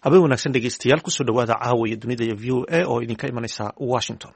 habeen wanaagsan dhegeystayaal kusoo dhawaada caawa iyo dunida iyo v o a oo idinka imanaysa Washington.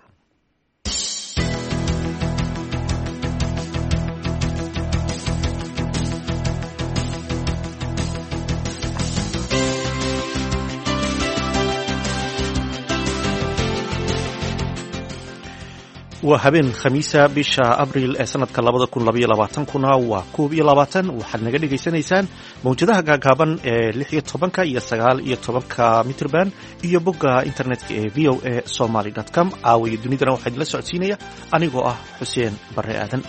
waa habeen khamiisa bisha abriil ee sanadka 2022 waa 21 waxaad naga dhegaysanaysaan mawjadaha gaagaaban ee 16 iyo 19 mitrban iyo bogga internetka ee voasomali.com caawiyo dunidana waxaa idinla socodsiinaya anigoo ah xuseen bare aadan.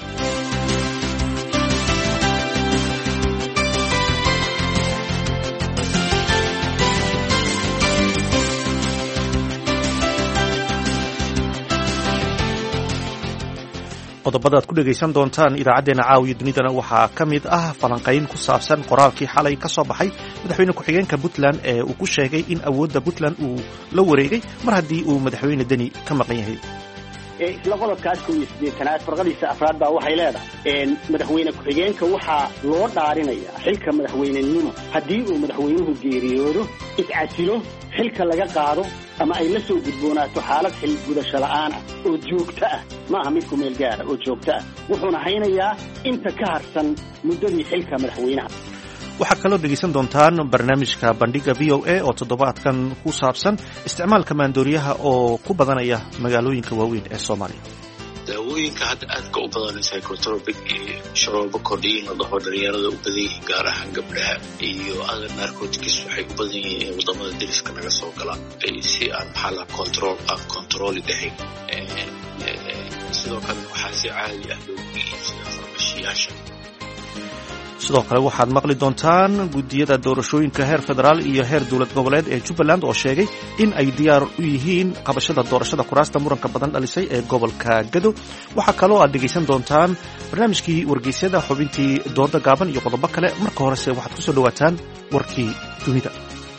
qodobada aad ku dhegaysan doontaan idaacadeena caawiyo dunidana waxaa ka mid ah falanqayn ku saabsan qoraalkii xalay ka soo baxay madaxweyne ku-xigeenka Puntland ee uu ku sheegay in awoodda Puntland uu la wareegay mar haddii uu madaxweyne Deni ka maqan yahay. isla qodobkaas 18aad farqadiisa afraad baa waxay leedahay madaxweyne ku-xigeenka waxaa loo dhaarinayaa xilka madaxweynenimo haddii uu madaxweynuhu geeriyoodo iscasilo xilka laga qaado ama ay la soo gudboonaato xaalad xil gudasho la'aan ah oo joogto ah maaha mid ku meel gaara oo joogto ah wuxuuna haynayaa inta ka harsan muddadii xilka madaxweynaha. waxaad kaloo dhegaysan doontaan barnaamijka bandhiga v o a oo toddobaadkan ku saabsan isticmaalka maandooriyaha oo ku badanaya magaalooyinka waaweyn ee Soomaaliya. daawooyinka hadda aadka u badan psychotropic iyo sharoobo kordhiin oo dhaho dhalinyarada u badan yihiin gaar ahaan gabdhaha iyo other narcotics waxay u badan yihiin wadamada deriska naga soo gala si aan maxaa controli dhahayn. sidoo kale waxaa si caadi ah loogu iibsadaa farmashiyaasha. sidoo kale waxaad maqli doontaan guddiyada doorashooyinka heer federaal iyo heer dowlad goboleed ee Jubbaland oo sheegay in ay diyaar u yihiin qabashada doorashada kuraasta muranka badan dhalisay ee gobolka Gado. waxaa kaloo aad dhegaysan doontaan barnaamijkii wargeysyada, xubintii dooda gaaban iyo qodobo kale. marka horese waxaad ku soo dhawaataan warkii dunida.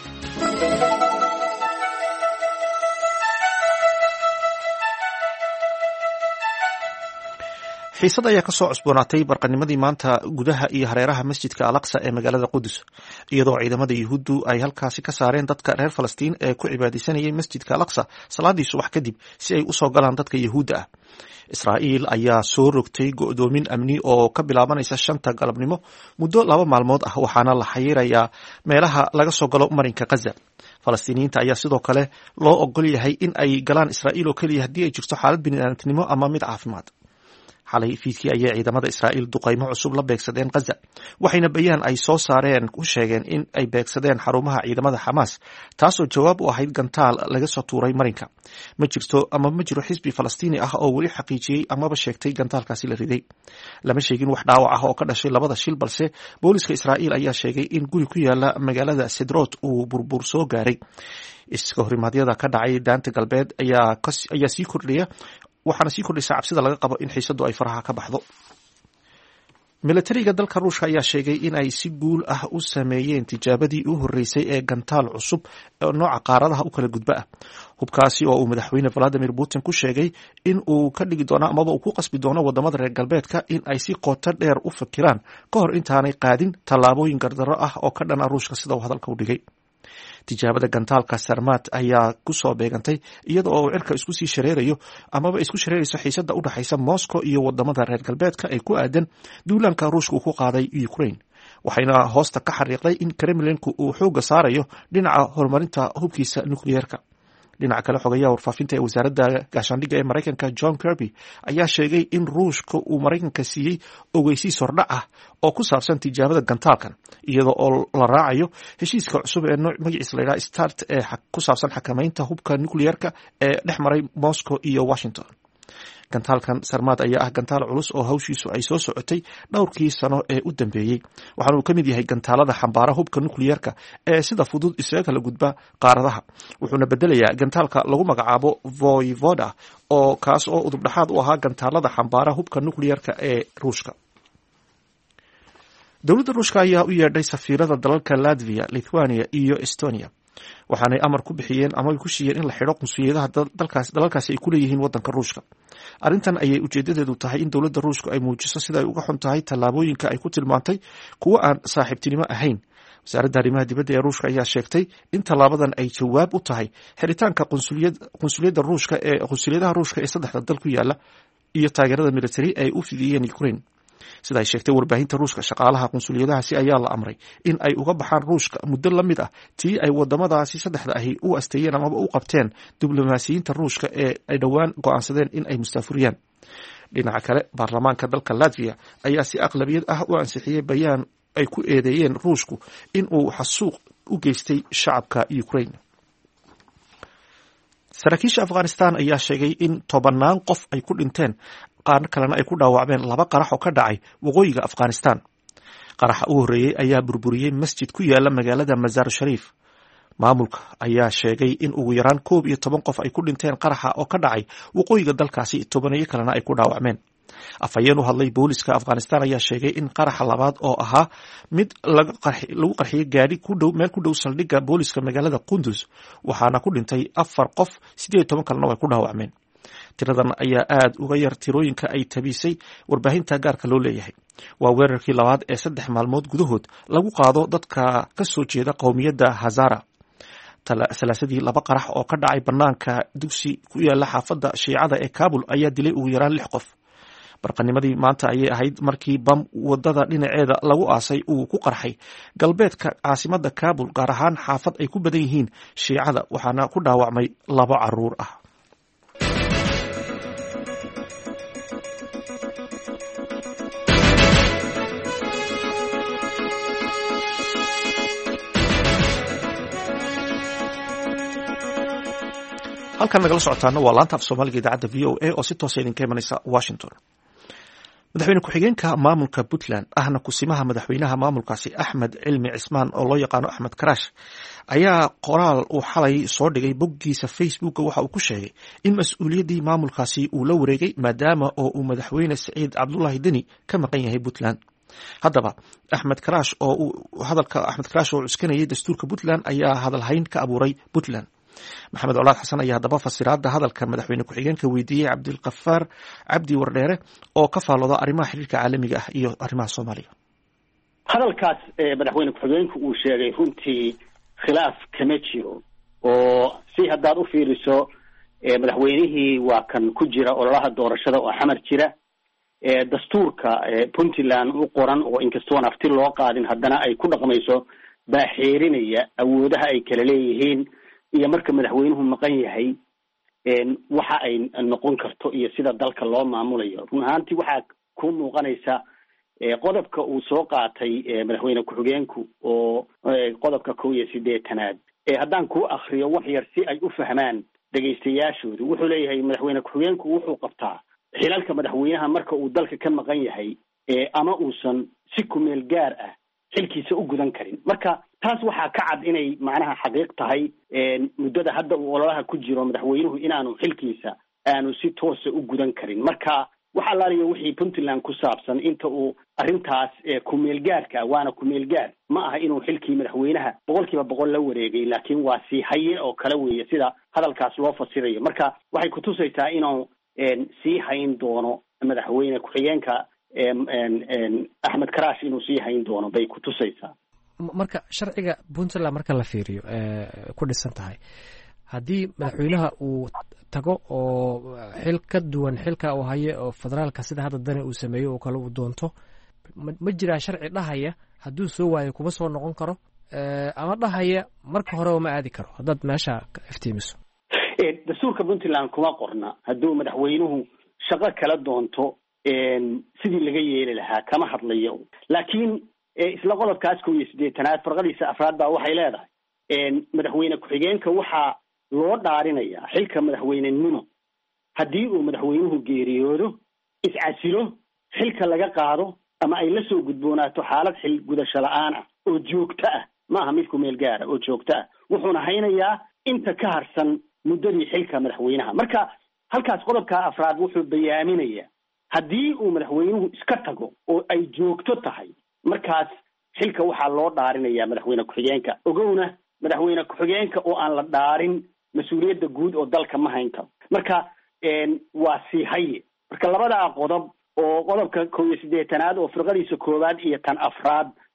xiisad ayaa ka soo cusboonaatay barqanimadii maanta gudaha iyo hareeraha masjidka Al-Aqsa ee magaalada Qudus, iyadoo ciidamada Yuhuuddu ay halkaasi ka saareen dadka reer Falastiin ee ku cibaadaysanayay masjidka Al-Aqsa salaadii subax kadib si ay u soo galaan dadka Yuhuudda ah. Israa'iil ayaa soo rogtay go'doomin amni oo ka bilaabanaysa 5 galabnimo muddo 2 maalmood ah, waxaana la xayirayaa meelaha laga soo galo marinka Gaza. Falastiiniyiinta ayaa sidoo kale loo ogol yahay in ay galaan Israa'iil oo kaliya haddii ay jirto xaalad bini'aadantinimo ama mid caafimaad. xalay fiidkii ayay ciidamada Israa'iil duqaymo cusub la beegsadeen Gaza, waxayna bayaan ay soo saareen ku sheegeen in ay beegsadeen xarumaha ciidamada Xamaas, taasoo jawaab u ahayd gantaal laga soo tuuray marinka. ma jiro xisbi Falastiini ah oo weli xaqiijiyey amaba sheegtay gantaalkaasi la riday. lama sheegin wax dhaawac ah oo ka dhashay labada shil, balse booliska Israa'iil ayaa sheegay in guri ku yaala magaalada Sidroot uu burbur soo gaaray. iska horimaadyada ka dhacay daanta galbeed ayaa sii kordhaya, waxaana sii kordhaysa cabsida laga qabo in xiisadu ay faraha ka baxdo. militariga dalka Ruushka ayaa sheegay in ay si guul ah u sameeyeen tijaabadii u horeysay ee gantaal cusub oo nooca qaaradaha u kala gudba ah. hubkaasi oo uu madaxweyne Vladimir Putin ku sheegay in uu ka dhigi doono amaba uu ku qasbi doono wadamada reer galbeedka in ay si qoto dheer u fakiraan ka hor intaanay qaadin tallaabooyin gardarro ah oo ka dhan ah Ruushka, sida uu hadalka u dhigay. tijaabada gantaalka Sarmat ayaa ku soo beegantay iyada oo cirka isku sii shareerayo amaba isku shareerayso xiisada u dhaxaysa Moscow iyo wadamada reer galbeedka ee ku aadan duulaanka Ruushka uu ku qaaday Ukraine, waxayna hoosta ka xariiqday in Kremlinku uu xooga saarayo dhinaca horumarinta hubkiisa nukliyeerka. dhinaca kale, xogayaha warfaafinta ee wasaaradda gaashaandhigga ee Mareykanka John Kirby ayaa sheegay in Ruushka uu Mareykanka siiyey ogeysiis hordhac ah oo ku saabsan tijaabada gantaalkan, iyada oo la raacayo heshiiska cusub ee magaciisa la yidhaha START ee ku saabsan xakamaynta hubka nukliyeerka ee dhex maray Moscow iyo Washington. gantaalkan Sarmat ayaa ah gantaal culus oo hawshiisu ay soo socotay dhowrkii sano ee u dambeeyey, waxaana uu ka mid yahay gantaalada xambaara hubka nukliyeerka ee sida fudud isaga kala gudba qaaradaha. wuxuuna bedelayaa gantaalka lagu magacaabo Voyvoda oo kaas oo udubdhaxaad u ahaa gantaalada xambaara hubka nukliyeerka ee Ruushka. dowladda Ruushka ayaa u yeedhay safiirada dalalka Latvia, Lithuania iyo Estonia, waxaanay amar ku bixiyeen ama ku siiyeen in la xidho qunsuliyadaha dalalkaasi ay ku leeyihiin waddanka Ruushka. arrintan ayay ujeedadeedu tahay in dowladda Ruushka ay muujiso sida ay uga xun tahay tallaabooyinka ay ku tilmaantay kuwo aan saaxiibtinimo ahayn wasaaradda arrimaha dibadda ee ruushka ayaa sheegtay in tallaabadan ay jawaab u tahay xiritaanka qunsuliyadda ruushka ee qunsuliyadaha ruushka ee saddexda dal ku yaala iyo taageerada militari ay u fidiyeen Ukraine. sida ay sheegtay warbaahinta ruushka, shaqaalaha qunsuliyadahaasi ayaa la amray in ay uga baxaan ruushka muddo la mid ah tii ay wadamadaasi saddexda ahi u asteeyeen amaba u qabteen diblomaasiyiinta ruushka ee ay dhowaan go'aansadeen in ay mustaafuriyaan. dhinaca kale, baarlamaanka dalka Latvia ayaa si aqlabiyad ah u ansixiyey bayaan ay ku eedeeyeen ruushku in uu xasuuq u geystay shacabka Ukraine. saraakiisha Afghanistan ayaa sheegay in 10 qof ay ku dhinteen, qaar kalena ay ku dhaawacmeen 2 qarax oo ka dhacay waqooyiga Afghanistan. qaraxa ugu horeeyay ayaa burburiyey masjid ku yaala magaalada Mazar Sharif. maamulka ayaa sheegay in ugu yaraan 11 qof ay ku dhinteen qaraxa oo ka dhacay waqooyiga dalkaasi, 10 kalena ay ku dhaawacmeen. afhayeen u hadlay booliska Afghanistan ayaa sheegay in qaraxa labaad oo ahaa mid lagu qarxiyay gaari meel ku dhow saldhigga booliska magaalada Qunduz, waxaana ku dhintay 4 qof, 18 kalena way ku dhaawacmeen. tiradan ayaa aad uga yar tirooyinka ay tabisay warbaahinta gaarka loo leeyahay. waa weerarkii labaad ee 3 maalmood gudahood lagu qaado dadka ka soo jeeda qowmiyadda Hazara. salaasadii 2 qarax oo ka dhacay banaanka dugsi ku yaala xaafadda Shiicada ee Kabul ayaa dilay ugu yaraan 6 qof. barqanimadii maanta ayay ahayd markii bam wadada dhinaceeda lagu aasay uu ku qarxay galbeedka caasimadda Kabul, gaar ahaan xaafad ay ku badan yihiin Shiicada, waxaana ku dhaawacmay 2 caruur ah. halkan nagala socotaana waa laanta af Soomaaliga idaacadda VOA oo si toos ah idinka imanaysa Washington. madaxweyne ku-xigeenka maamulka Puntland ahna kusimaha madaxweynaha maamulkaasi Axmed Cilmi Cismaan oo loo yaqaano Axmed Karaash ayaa qoraal uu xalay soo dhigay boggiisa Facebook waxa uu ku sheegay in mas'uuliyaddii maamulkaasi uu la wareegay maadaama oo uu madaxweyne Saciid Cabdullaahi Deni ka maqan yahay Puntland. haddaba Axmed Karaash oo cuskanayay dastuurka Puntland ayaa hadalhayn ka abuuray Puntland. maxamed colaad xasan ayaa haddaba fasiraadda hadalka madaxweyne ku-xigeenka weydiiyey Cabdilqafaar Cabdi Wardheere oo ka faalooda arrimaha xiriirka caalamiga ah iyo arrimaha Soomaaliya. hadalkaas madaxweyne ku-xigeenku uu sheegay runtii khilaaf kama jiro, oo si haddaad u fiiriso madaxweynihii waa kan ku jira ololaha doorashada oo xamar jira. dastuurka Puntland u qoran oo inkastoon afti loo qaadin haddana ay ku dhaqmayso baa xeerinaya awoodaha ay kala leeyihiin iyo marka madaxweynuhu maqan yahay waxa ay noqon karto iyo sida dalka loo maamulayo. run ahaantii waxaa ku muuqanaysa qodobka uu soo qaatay madaxweyne ku-xigeenku oo qodobka 81 haddaan ku akhriyo wax yar si ay u fahmaan dhegaystayaashoodu. wuxuu leeyahay madaxweyne ku-xigeenku wuxuu qabtaa xilalka madaxweynaha marka uu dalka ka maqan yahay ama uusan si kumeel gaar ah xilkiisa u gudan karin. marka taas waxaa ka cad inay macnaha xaqiiq tahay muddada hadda uu ololaha ku jiro madaxweynuhu inaanu xilkiisa aanu si toosa u gudan karin. marka waxa laaliyo wixii Puntland ku saabsan inta uu arrintaas kumeel gaarka waana kumeel gaar ma aha inuu xilkii madaxweynaha 100% la wareegay, laakiin waa si haye oo kala weeye sida hadalkaas loo fasirayo. marka waxay ku tusaysaa inuu sii hayn doono madaxweyne ku-xigeenka Axmed Karaash inuu sii hayn doono bay ku tusaysaa. marka sharciga Puntland marka la fiiriyo ku dhisan tahay haddii madaxweynaha uu tago oo xil ka duwan xilka uu hayo oo federaalka sida hadda Dani uu sameeyo oo kale uu doonto, ma jiraa sharci dhahaya hadduu soo waayo kuma soo noqon karo ama dhahaya marka hore ma aadi karo haddaad meesha ka iftiimiso? dastuurka Puntland kuma qorna hadduu madaxweynuhu shaqo kala doonto sidii laga yeeli lahaa kama hadlayo. laakiin isla qodobkaas 81 farqadiisa 4 baa waxay leedahay madaxweyne ku-xigeenka waxaa loo dhaarinayaa xilka madaxweynenimo haddii uu madaxweynuhu geeriyoodo, iscasilo, xilka laga qaado ama ay la soo gudboonaato xaalad xil gudasho la'aan ah oo joogto ah, maaha mid kumeel gaara oo joogto ah, wuxuuna haynayaa inta ka harsan muddadii xilka madaxweynaha. marka halkaas qodobka 4 wuxuu bayaaminayaa haddii uu madaxweynuhu iska tago oo ay joogto tahay, markaas xilka waxaa loo dhaarinayaa madaxweyne ku-xigeenka. ogowna madaxweyne ku-xigeenka oo aan la dhaarin mas-uuliyadda guud oo dalka ma hayn karo. marka waa sii haye. marka labadaa qodob oo qodobka 81 oo firqadiisa 1 iyo tan 4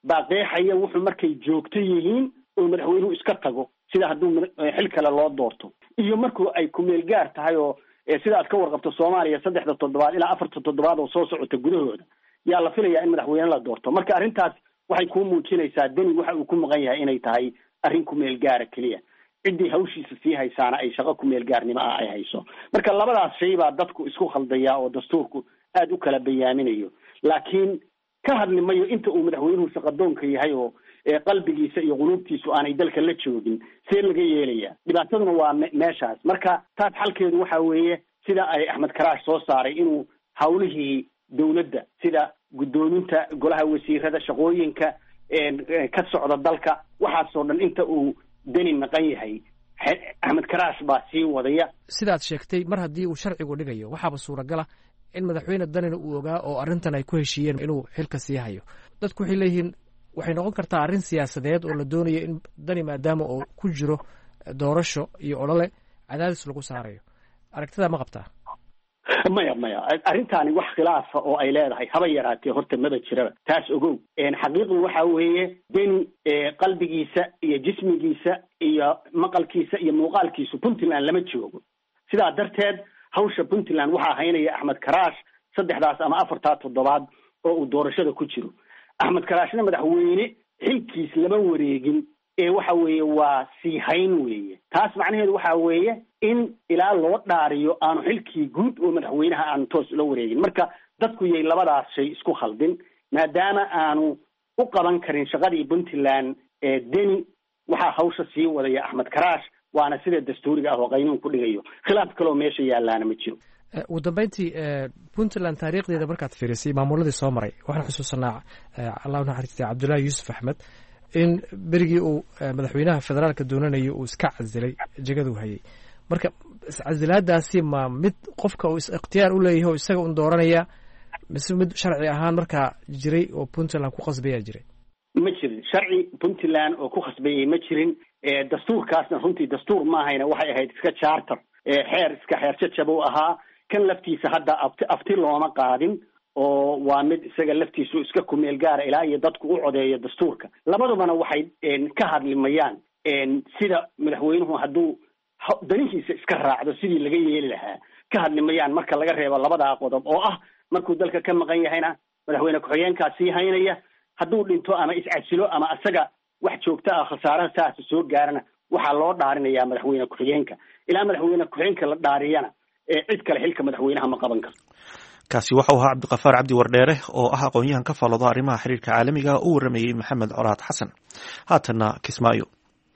baa qeexaya wuxuu markay joogto yihiin oo madaxweynuhu iska tago sida hadduu xil kale loo doorto iyo markuu ay kumeel gaar tahay oo sida aad ka warqabto Soomaaliya 3 toddobaad ilaa 4 toddobaad oo soo socota gudahooda yaa la filayaa in madaxweyne la doorto marka arrintaas waxay ku muujinaysaa dani waxa uu ku maqan yahay inay tahay arrin kumeel gaar kaliya cidii hawshiisa sii haysaana ay shaqo kumeel gaarnimo ah ay hayso marka labadaas shay baa dadku isku khaldaya oo dastuurku aad u kala bayaaminayo laakiin ka hadlimayo inta uu madaxweynuhu shaqadoonka yahay oo qalbigiisa iyo qulubtiisu aanay dalka la joogin see laga yeelaya dhibaataduna waa meeshaas marka taas xalkeedu waxa weeye sida ay Axmed Karaash soo saaray inuu hawlihii dawladda sida gudoominta golaha wasiirada shaqooyinka ka socda dalka waxaasoo dhan inta uu dani maqan yahay Axmed Karaash baa sii wadaya sidaad sheegtay mar haddii uu sharcigu dhigayo waxaaba suuragala in madaxweyne danina uu ogaa oo arrintan ay ku heshiiyeen inuu xilka sii hayo dadku waxay leeyihiin waxay noqon kartaa arrin siyaasadeed oo la doonayo in dani maadaama uu ku jiro doorasho iyo olole cadaadis lagu saarayo aragtida ma qabtaa maya arrintaani wax khilaafa oo ay leedahay haba yaraatee horta maba jiraba taas ogow xaqiiqdu waxa weeye deni qalbigiisa iyo jismigiisa iyo maqalkiisa iyo muuqaalkiisu Puntland lama joogo sidaa darteed hawsha Puntland waxa haynaya Axmed Karaash 3 ama 4 toddobaad oo uu doorashada ku jiro Axmed Karaashna madaxweyne xilkiis lama wareegin waxa weeye waa sii hayn weeye taas macnaheedu waxa weeye in ilaa loo dhaariyo aanu xilkii guud oo madaxweynaha aan toos la wareegin marka dadku yay labadaas shay isku khaldin maadaama aanu u qaban karin shaqadii Puntland deni waxa hawsha sii wadaya Axmed Karaash waana sida dastuuriga ah oo qaynuun ku dhigayo khilaaf kale oo meesha yaalaana ma jiro ugu dambeyntii Puntland taariikhdeeda markaad fiirisay maamuladii soo maray waxaan xusuusanaa Allahu naxariistay Cabdullaahi Yuusuf Axmed in berigii uu madaxweynaha federaalka doonanayo uu iska casilay jagadu hayay marka iscasilaadaasi ma mid qofka uu ikhtiyaar u leeyahay oo isaga un dooranaya mise mid sharci ahaan markaa jiray oo Puntland ku qasbaya jiray ma jirin sharci Puntland oo ku qasbayay ma jirin dastuurkaasna runtii dastuur ma ahayna waxay ahayd iska charter xeer jajabo ahaa kan laftiisa hadda afti looma qaadin oo waa mid isaga laftiisu iska kumeel gaara ilaa iyo dadku u codeeyo dastuurka labadubana waxay ka hadlimayaan sida madaxweynuhu hadduu danihiisa iska raacdo sidii laga yeeli lahaa ka hadlimayaan marka laga reebo labadaa qodob oo ah markuu dalka ka maqan yahayna madaxweyne ku-xigeenkaa sii haynaya hadduu dhinto ama iscasilo ama isaga wax joogto ah khasaaraha saas soo gaarana waxaa loo dhaarinayaa madaxweyne ku-xigeenka ilaa madaxweyne ku-xigeenka la dhaariyana cid kale xilka madaxweynaha ma qaban karto kaasi waxau ahaa Cabdiqafaar Cabdi Wardheere oo ah aqoon-yahan ka faallooda arrimaha xiriirka caalamiga u waramayay Maxamed Colaad Xasan haatana Kismaayo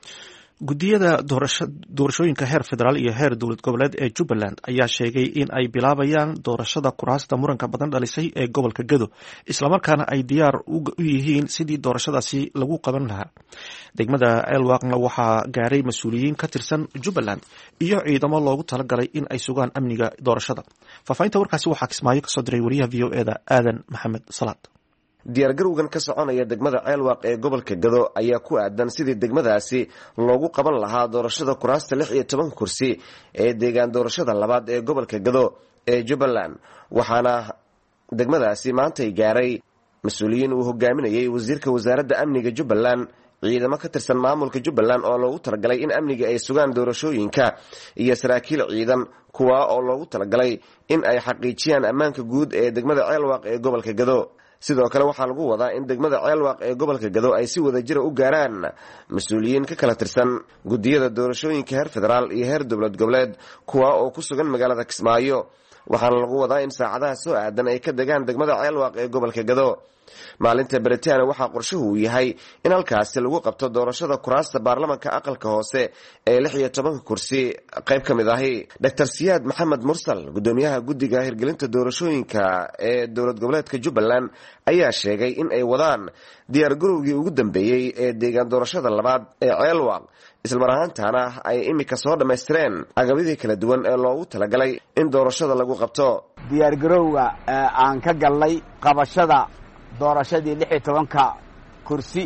gudiyada doorashooyinka heer federaal iyo heer dowlad goboleed ee Jubbaland ayaa sheegay in ay bilaabayaan doorashada kuraasta muranka badan dhalisay ee gobolka Gedo isla markaana ay diyaar u yihiin sidii doorashadaasi lagu qaban lahaa degmada Ceelwaaqna waxaa gaaray mas'uuliyiin ka tirsan Jubbaland iyo ciidamo loogu talagalay in ay sugaan amniga doorashada faafaynta warkaasi waxaa Kismaayo ka soo diray wariyaha VOA-da Aadan Maxamed Salaad diyaargarowgan ka soconaya degmada Ceelwaaq ee gobolka Gedo ayaa ku aadan sidii degmadaasi loogu qaban lahaa doorashada kuraasta 16 kursi ee deegaan doorashada labaad ee gobolka Gedo ee Jubbaland waxaana degmadaasi maanta ay gaaray mas'uuliyiin uu hogaaminayay wasiirka wasaaradda amniga Jubbaland ciidamo ka tirsan maamulka Jubbaland oo loogu talagalay in amniga ay sugaan doorashooyinka iyo saraakiil ciidan kuwa oo loogu talagalay in ay xaqiijiyaan ammaanka guud ee degmada Ceelwaaq ee gobolka Gedo sidoo kale waxaa lagu wadaa in degmada Ceelwaaq ee gobolka Gedo ay si wada jir u gaaraan mas'uuliyiin ka kala tirsan gudiyada doorashooyinka heer federaal iyo heer dowlad goboleed kuwa oo ku sugan magaalada Kismaayo waxaana lagu wadaa in saacadaha soo aadan ay ka degaan degmada Ceelwaaq ee gobolka Gedo maalinta Baritaan waxaa qorshuhu uu yahay in halkaasi lagu qabto doorashada kuraasta baarlamaanka aqalka hoose ee 16 kursi qayb kamid ah Dr. Siyaad Maxamed Mursal gudoomiyaha guddiga hirgelinta doorashooyinka ee dowlad goboleedka Jubbaland ayaa sheegay in ay wadaan diyaar garowgii ugu dambeeyay ee deegaan doorashada labaad ee Ceelwaaq isla mar ahaantaana ay imika soo dhameystireen agabadii kala duwan ee loogu talagalay in doorashada lagu qabto diyaar garowga aan ka galnay qabashada doorashadii 16 kursi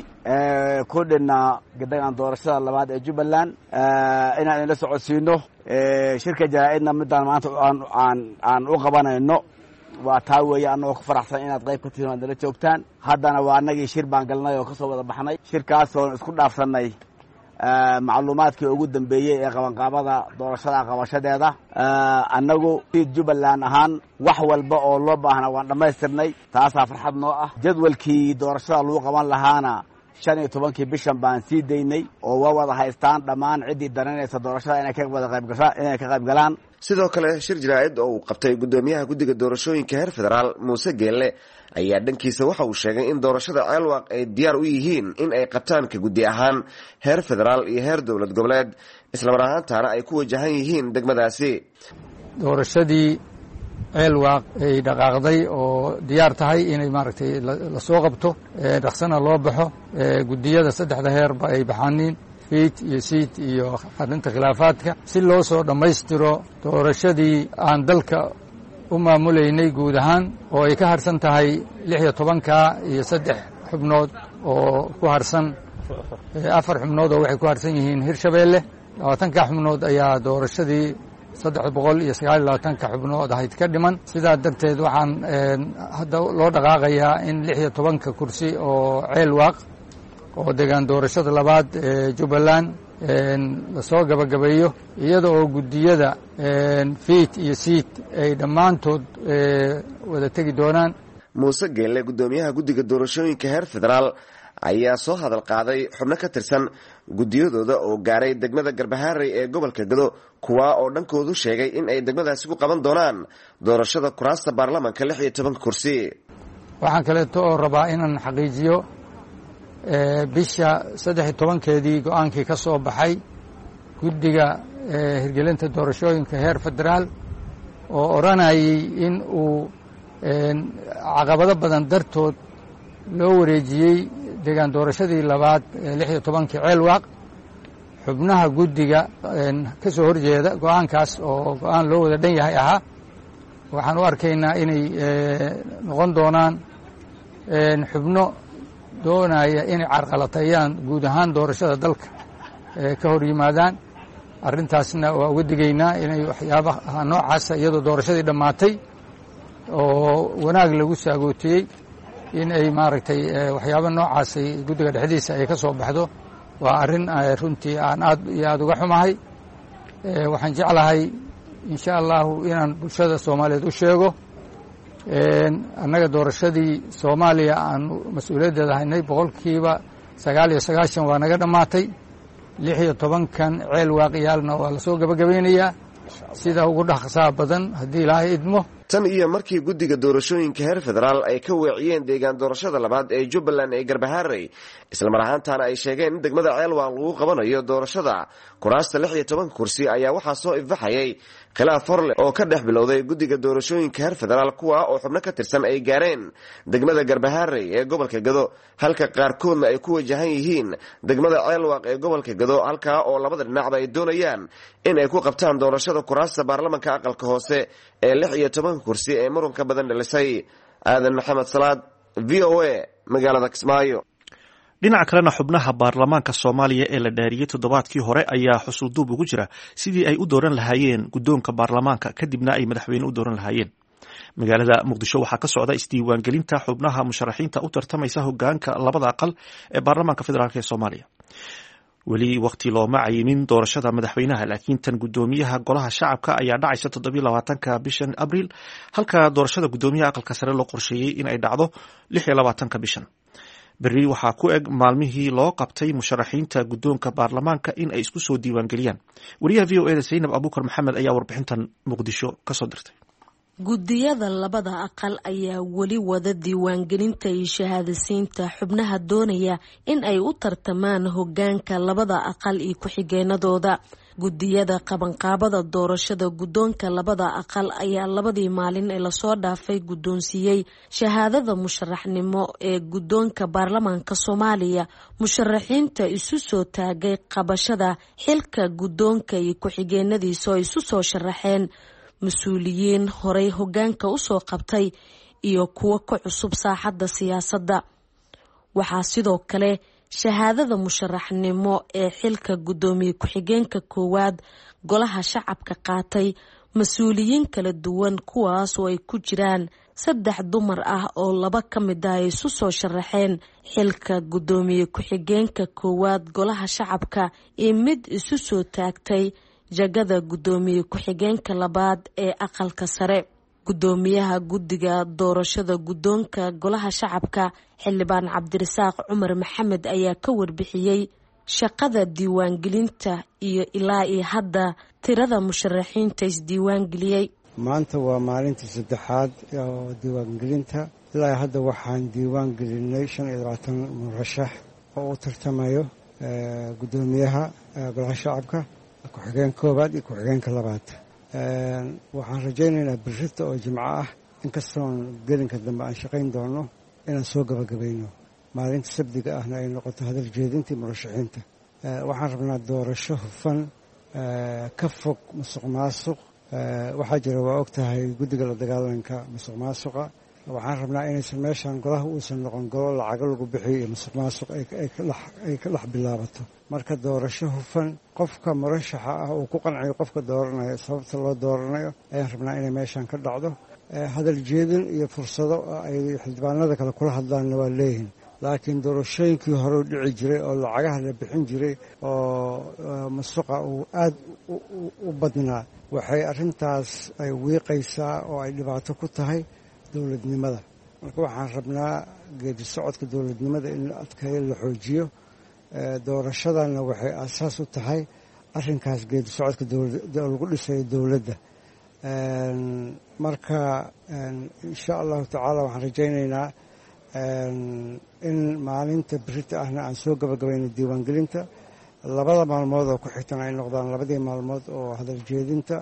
ku dhina deegaan doorashada labaad ee Jubbaland inaan la socodsiino shirka jaraa'idna midaan maanta aan u qabanayno waa taa weeye annagoo ku faraxsan inaad qayb ka tihiin o ad nala joogtaan haddana waa annagii shir baan galnay oo ka soo wada baxnay shirkaasoon isku dhaafsannay macluumaadkii ugu dambeeyey ee qabanqaabada doorashada qabashadeeda annagu si jubbaland ahaan wax walba oo loo baahna waan dhammaystirnay taasaa farxad noo ah jadwalkii doorashada lagu qaban lahaana 15 bishan baan sii daynay oo waa wada haystaan dhammaan ciddii daranaysa doorashada inay ka qayb galaan sidoo kale shir jaraa'id oo uu qabtay guddoomiyaha guddiga doorashooyinka heer federaal Muuse Geelle ayaa dhankiisa waxa uu sheegay in doorashada Ceelwaaq ay diyaar u yihiin in ay qabtaan ka guddi ahaan heer federaal iyo heer dowlad goboleed isla mar ahaantaana ay ku wajahan yihiin degmadaasi doorashadii Ceelwaaq ay dhaqaaqday oo diyaar tahay inay maaragtay la soo qabto dhaqsana loo baxo guddiyada saddexda heerba ay baxaaniin fiit iyo siit iyo xalinta khilaafaadka si loo soo dhammaystiro doorashadii aan dalka u maamulaynay guud ahaan oo ay ka harsan tahay 16ka iyo 3 xubnood oo ku harsan 4 xubnood oo waxay ku harsan yihiin Hirshabeelle 20ka xubnood ayaa doorashadii 329 xubnood ahayd ka dhiman sidaa darteed waxaan hadda loo dhaqaaqayaa in 16 kursi oo Ceelwaaq oo deegaan doorashada labaad ee Jubbaland la soo gabagabeeyo iyada oo guddiyada fiit iyo siit ay dhammaantood wada tegi doonaan Muuse Geelle guddoomiyaha guddiga doorashooyinka heer federaal ayaa soo hadal qaaday xubno ka tirsan guddiyadooda oo gaaray degmada Garbaharey ee gobolka Gado kuwa oo dhankoodu sheegay in ay degmadaasi ku qaban doonaan doorashada kuraasta baarlamaanka 16 kursi waxaan kale oo rabaa inaan xaqiijiyo bisha 13keedii go'aankii ka soo baxay guddiga hirgelinta doorashooyinka heer federaal oo oranayay in uu caqabado badan dartood loo wareejiyey deegaan doorashadii labaad 16 Ceelwaaq xubnaha guddiga ka soo horjeeda go'aankaas oo go'aan loo wada dhan yahay ahaa waxaan u arkaynaa inay noqon doonaan xubno doonaya inay carqalateeyaan guud ahaan doorashada dalka ka hor yimaadaan arrintaasna waa uga digaynaa inay waxyaabaha noocaasa iyadoo doorashadii dhammaatay oo wanaag lagu saagootiyey in ay maaragtay waxyaaba noocaasay guddiga dhexdiisa ay ka soo baxdo waa arrin runtii aan aad iyo aad uga xumahay waxaan jeclahay insha allahu inaan bulshada Soomaaliyeed u sheego annaga doorashadii Soomaaliya aan mas'uuliyaddeeda haynay 99% waa naga dhammaatay 16kan Ceelwaaqyaalna waa la soo gabagabeynayaa sida ugu dhaqsaha badan haddii Ilaahay idmo tan iyo markii guddiga doorashooyinka heer federaal ay ka weeciyeen deegaan doorashada labaad ee Jubbaland ee Garbaharey isla mar ahaantaana ay sheegeen in degmada Ceelwaaq lagu qabanayo doorashada kuraasta 16 kursi ayaa waxaa soo ifbaxayay khilaaf horle oo ka dhex bilowday guddiga doorashooyinka heer federaal kuwa oo xubno ka tirsan ay gaareen degmada Garbaharey ee gobolka Gado halka qaarkoodna ay ku wajahan yihiin degmada Ceelwaaq ee gobolka Gado halka oo labada dhinacba ay doonayaan in ay ku qabtaan doorashada kuraasta baarlamaanka aqalka hoose ee 16 kursi ee muranka badan dhalisay aadan maxamed salaad VOA magaalada Kismaayo dhinaca kalena xubnaha baarlamaanka Soomaaliya ee la dhaariyay toddobaadkii hore ayaa xusuuduub ugu jira sidii ay u dooran lahaayeen guddoonka baarlamaanka kadibna ay madaxweyne u dooran lahaayeen magaalada Muqdisho waxaa ka socda isdiiwaangelinta xubnaha musharaxiinta u tartamaysa hoggaanka labada aqal ee baarlamaanka federaalk ee Soomaaliya weli waqti looma cayimin doorashada madaxweynaha laakiin tan guddoomiyaha golaha shacabka ayaa dhacaysa 27ka bishan Abriil halka doorashada guddoomiyaha aqalka sare loo qorsheeyay in ay dhacdo 26ka bishan berri waxaa ku eg maalmihii loo qabtay musharaxiinta guddoonka baarlamaanka in ay isku soo diiwaangeliyaan wariyaha VOA Zainab Abuukar Maxamed ayaa warbixintan Muqdisho ka soo dirtay guddiyada labada aqal ayaa weli wada diiwaangelinta iyo shahaadasiinta xubnaha doonaya in ay u tartamaan hoggaanka labada aqal iyo ku-xigeenadooda guddiyada qabanqaabada doorashada guddoonka labada aqal ayaa labadii maalin ee lasoo dhaafay guddoonsiiyey shahaadada musharaxnimo ee guddoonka baarlamaanka Soomaaliya musharaxiinta isu soo taagay qabashada xilka guddoonka iyo ku-xigeenadiisa oo isu soo sharaxeen mas-uuliyiin horey hoggaanka u soo qabtay iyo kuwo ka cusub saaxadda siyaasadda waxaa sidoo kale shahaadada musharaxnimo ee xilka guddoomiye ku-xigeenka koowaad golaha shacabka qaatay mas-uuliyiin kala duwan kuwaas oo ay ku jiraan saddex dumar ah oo laba ka mid ah ay isu soo sharaxeen xilka guddoomiye ku-xigeenka koowaad golaha shacabka iyo mid isu soo taagtay jagada guddoomiye ku-xigeenka labaad ee aqalka sare. guddoomiyaha guddiga doorashada guddoonka golaha shacabka xildhibaan cabdirasaaq cumar maxamed ayaa ka warbixiyey shaqada diiwaangelinta iyo ilaa iyo hadda tirada musharaxiinta isdiiwaangeliyey. maanta waa maalintii saddexaad oo diiwaangelinta. ilaa hadda waxaan diiwaan gelinay 25 murashax oo u tartamayo guddoomiyaha golaha shacabka ku-xigeenka koowaad iyo ku-xigeenka labaad. waxaan rajaynaynaa birrita oo jimco ah inkastoon gelinka dambe aan shaqayn doono inaan soo gabagabayno. maalinta sabdiga ahna ay noqoto hadal jeedintii murashaxiinta. waxaan rabnaa doorasho hufan ka fog musuq maasuq. waxaa jira waa og tahay guddiga la dagaalanka musuq maasuqa. waxaan rabnaa inaysan meeshaan golaha uusan noqon golo lacago lagu bixiyo iyo musuq maasuq ay ka dhex bilaabato. marka doorasho hufan qofka murashaxa ah uu ku qanciyo qofka dooranayo sababta loo dooranayo ayaan rabnaa inay meeshaan ka dhacdo. hadal jeedin iyo fursado ay xildhibaanada kale kula hadlaanna waa leeyihiin. laakiin doorashooyinkii hore u dhici jiray oo lacagaha la bixin jiray oo musuqa uu aad u badnaa waxay arrintaas ay wiiqaysaa oo ay dhibaato ku tahay dowladnimada. marka waxaan rabnaa geedi socodka dowladnimada in la adkeeyo la xoojiyo. doorashadana waxay aasaas u tahay arrinkaas geedi socodka lagu dhisayo dowladda. marka insha allahu tacaala waxaan rajaynaynaa in maalinta birita ahna aan soo gabagabayno diiwaangelinta. labada maalmood oo ku xigtana ay noqdaan labadii maalmood oo hadal jeedinta.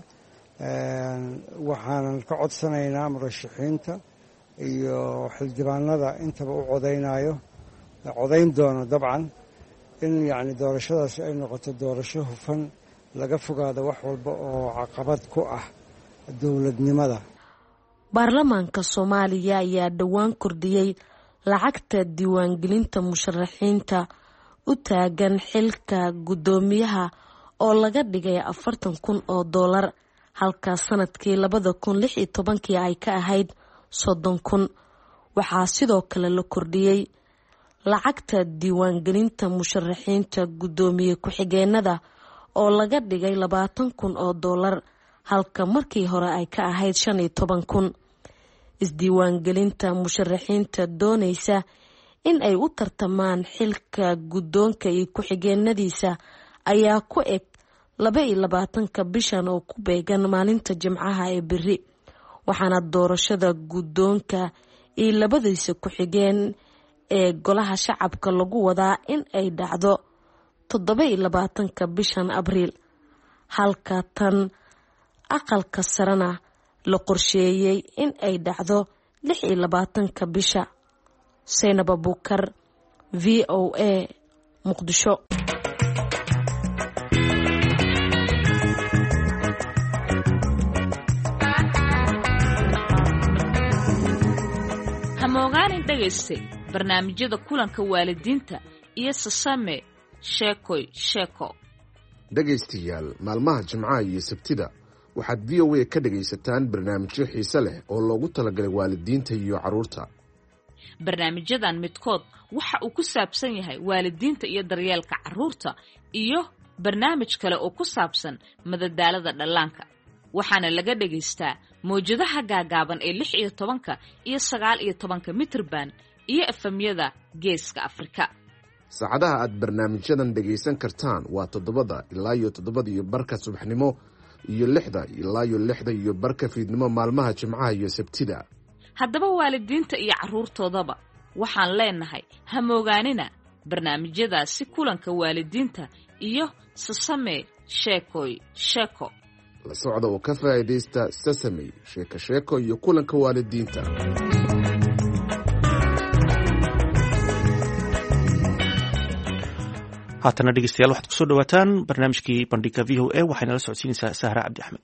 waxaanan ka codsanaynaa murashaxiinta iyo xildhibaanada intaba u codayn doono dabcan in yacni doorashadaasi ay noqoto doorasho hufan laga fogaado wax walba oo caqabad ku ah dowladnimada. baarlamaanka soomaaliya ayaa dhowaan kordhiyey lacagta diiwaangelinta musharaxiinta u taagan xilka guddoomiyaha oo laga dhigay 40,000 oo doolar halka sanadkii 2016 ay ka ahayd 30,000. waxaa sidoo kale la kordhiyey lacagta diiwaangelinta musharaxiinta guddoomiye ku-xigeenada oo laga dhigay 20,000 oo doolar halka markii hore ay ka ahayd 15,000. isdiiwaangelinta musharaxiinta doonaysa in ay u tartamaan xilka guddoonka iyo ku-xigeenadiisa ayaa ku eg 22 bishan oo ku beegan maalinta jimcaha ee beri. waxaana doorashada guddoonka iyo labadiisa ku-xigeen ee golaha shacabka lagu wadaa in ay dhacdo 27 bishan abriil halka tan aqalka sarena la qorsheeyey in ay dhacdo 26 bisha. Saynab Abuukar, VOA, Muqdisho. hamogaanin dhegaystay barnaamijyada kulanka waalidiinta iyo sasame sheeko. dhegaystayaal maalmaha jimcaha iyo sabtida waxaad VOA ka dhagaysataan barnaamijyo xiise leh oo loogu talagalay waalidiinta iyo carruurta. barnaamijyadan midkood waxa uu ku saabsan yahay waalidiinta iyo daryeelka carruurta iyo barnaamij kale oo ku saabsan madadaalada dhallaanka. waxaana laga dhagaystaa mowjadaha gaagaaban ee 16 iyo 19 mitirban iyo efemyada geeska Afrika. saacadaha aad barnaamijyadan dhagaysan kartaan waa 7 ilaa 7:15 subaxnimo iyo 6 ilaa 6:15 fiidnimo maalmaha jimcaha iyo sabtida. haddaba waalidiinta iyo carruurtoodaba waxaan leenahay hamoogaanina barnaamijyadaasi kulanka waalidiinta iyo sasame sheeko. la socda oo ka faa'iidaysta sasame sheeko iyo kulanka waalidiinta. haatana dhegeystayaal waxaad kusoo dhawaataan barnaamijkii bandhiga VOA waxayna la socodsiinaysaa Sahra Cabdi Axmed.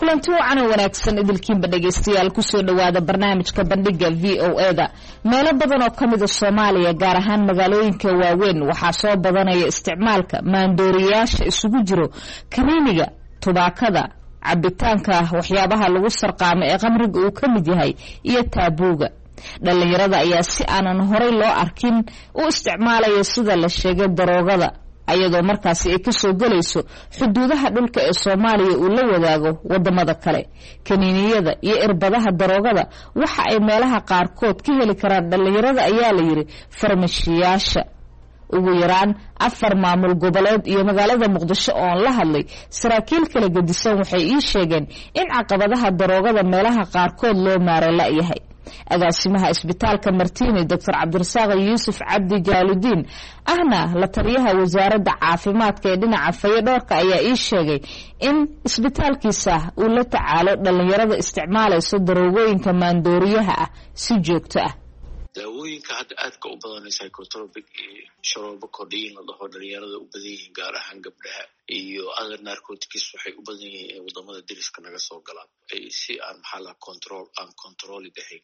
kulanti wacan wanaagsan idilkiinba dhageystayaal kusoo dhawaada barnaamijka bandhiga VOA-da meelo badan oo kamid ah Soomaaliya gaar ahaan magaalooyinka waaweyn waxaa soo badanaya isticmaalka maandooriyaasha isugu jiro kaniiniga tubaakada cabitaanka waxyaabaha lagu sarqaamo ee qamriga uu kamid yahay iyo taabuuga dhalinyarada ayaa si aanan horey loo arkin u isticmaalaya sida la sheegay daroogada ayadoo markaasi ay ka soo galayso xuduudaha dhulka ee Soomaaliya uu la wadaago wadamada kale kaniiniyada iyo irbadaha daroogada waxa ay meelaha qaar kood ka heli karaan dhalinyarada ayaa la yiri farmashiyaasha ugu yaraan 4 maamul goboleed iyo magaalada Muqdisho oo la hadlay saraakiil kala gedisan waxay ii sheegeen in caqabadaha daroogada meelaha qaar kood loo maaray la yahay agaasimaha isbitaalka Martini Dr. Cabdirasaaq Yuusuf Cabdi Jaaluddin ahna la taliyaha wasaaradda caafimaadka ee dhinaca fayadhowrka ayaa ii sheegay in isbitaalkiisa uu la tacaalo dhalinyarada isticmaalayso daroogooyinka maandooriyaha ah si joogto ah daawooyinka hadda aadka u badan psychotropic iyo sharoobo kordhiin la dhaho dhalinyarada u badan yihiin gaar ahaan gabdhaha iyo other narcotics waxay u badan yihiin wadamada deriska naga soo galaan si aan control ahayn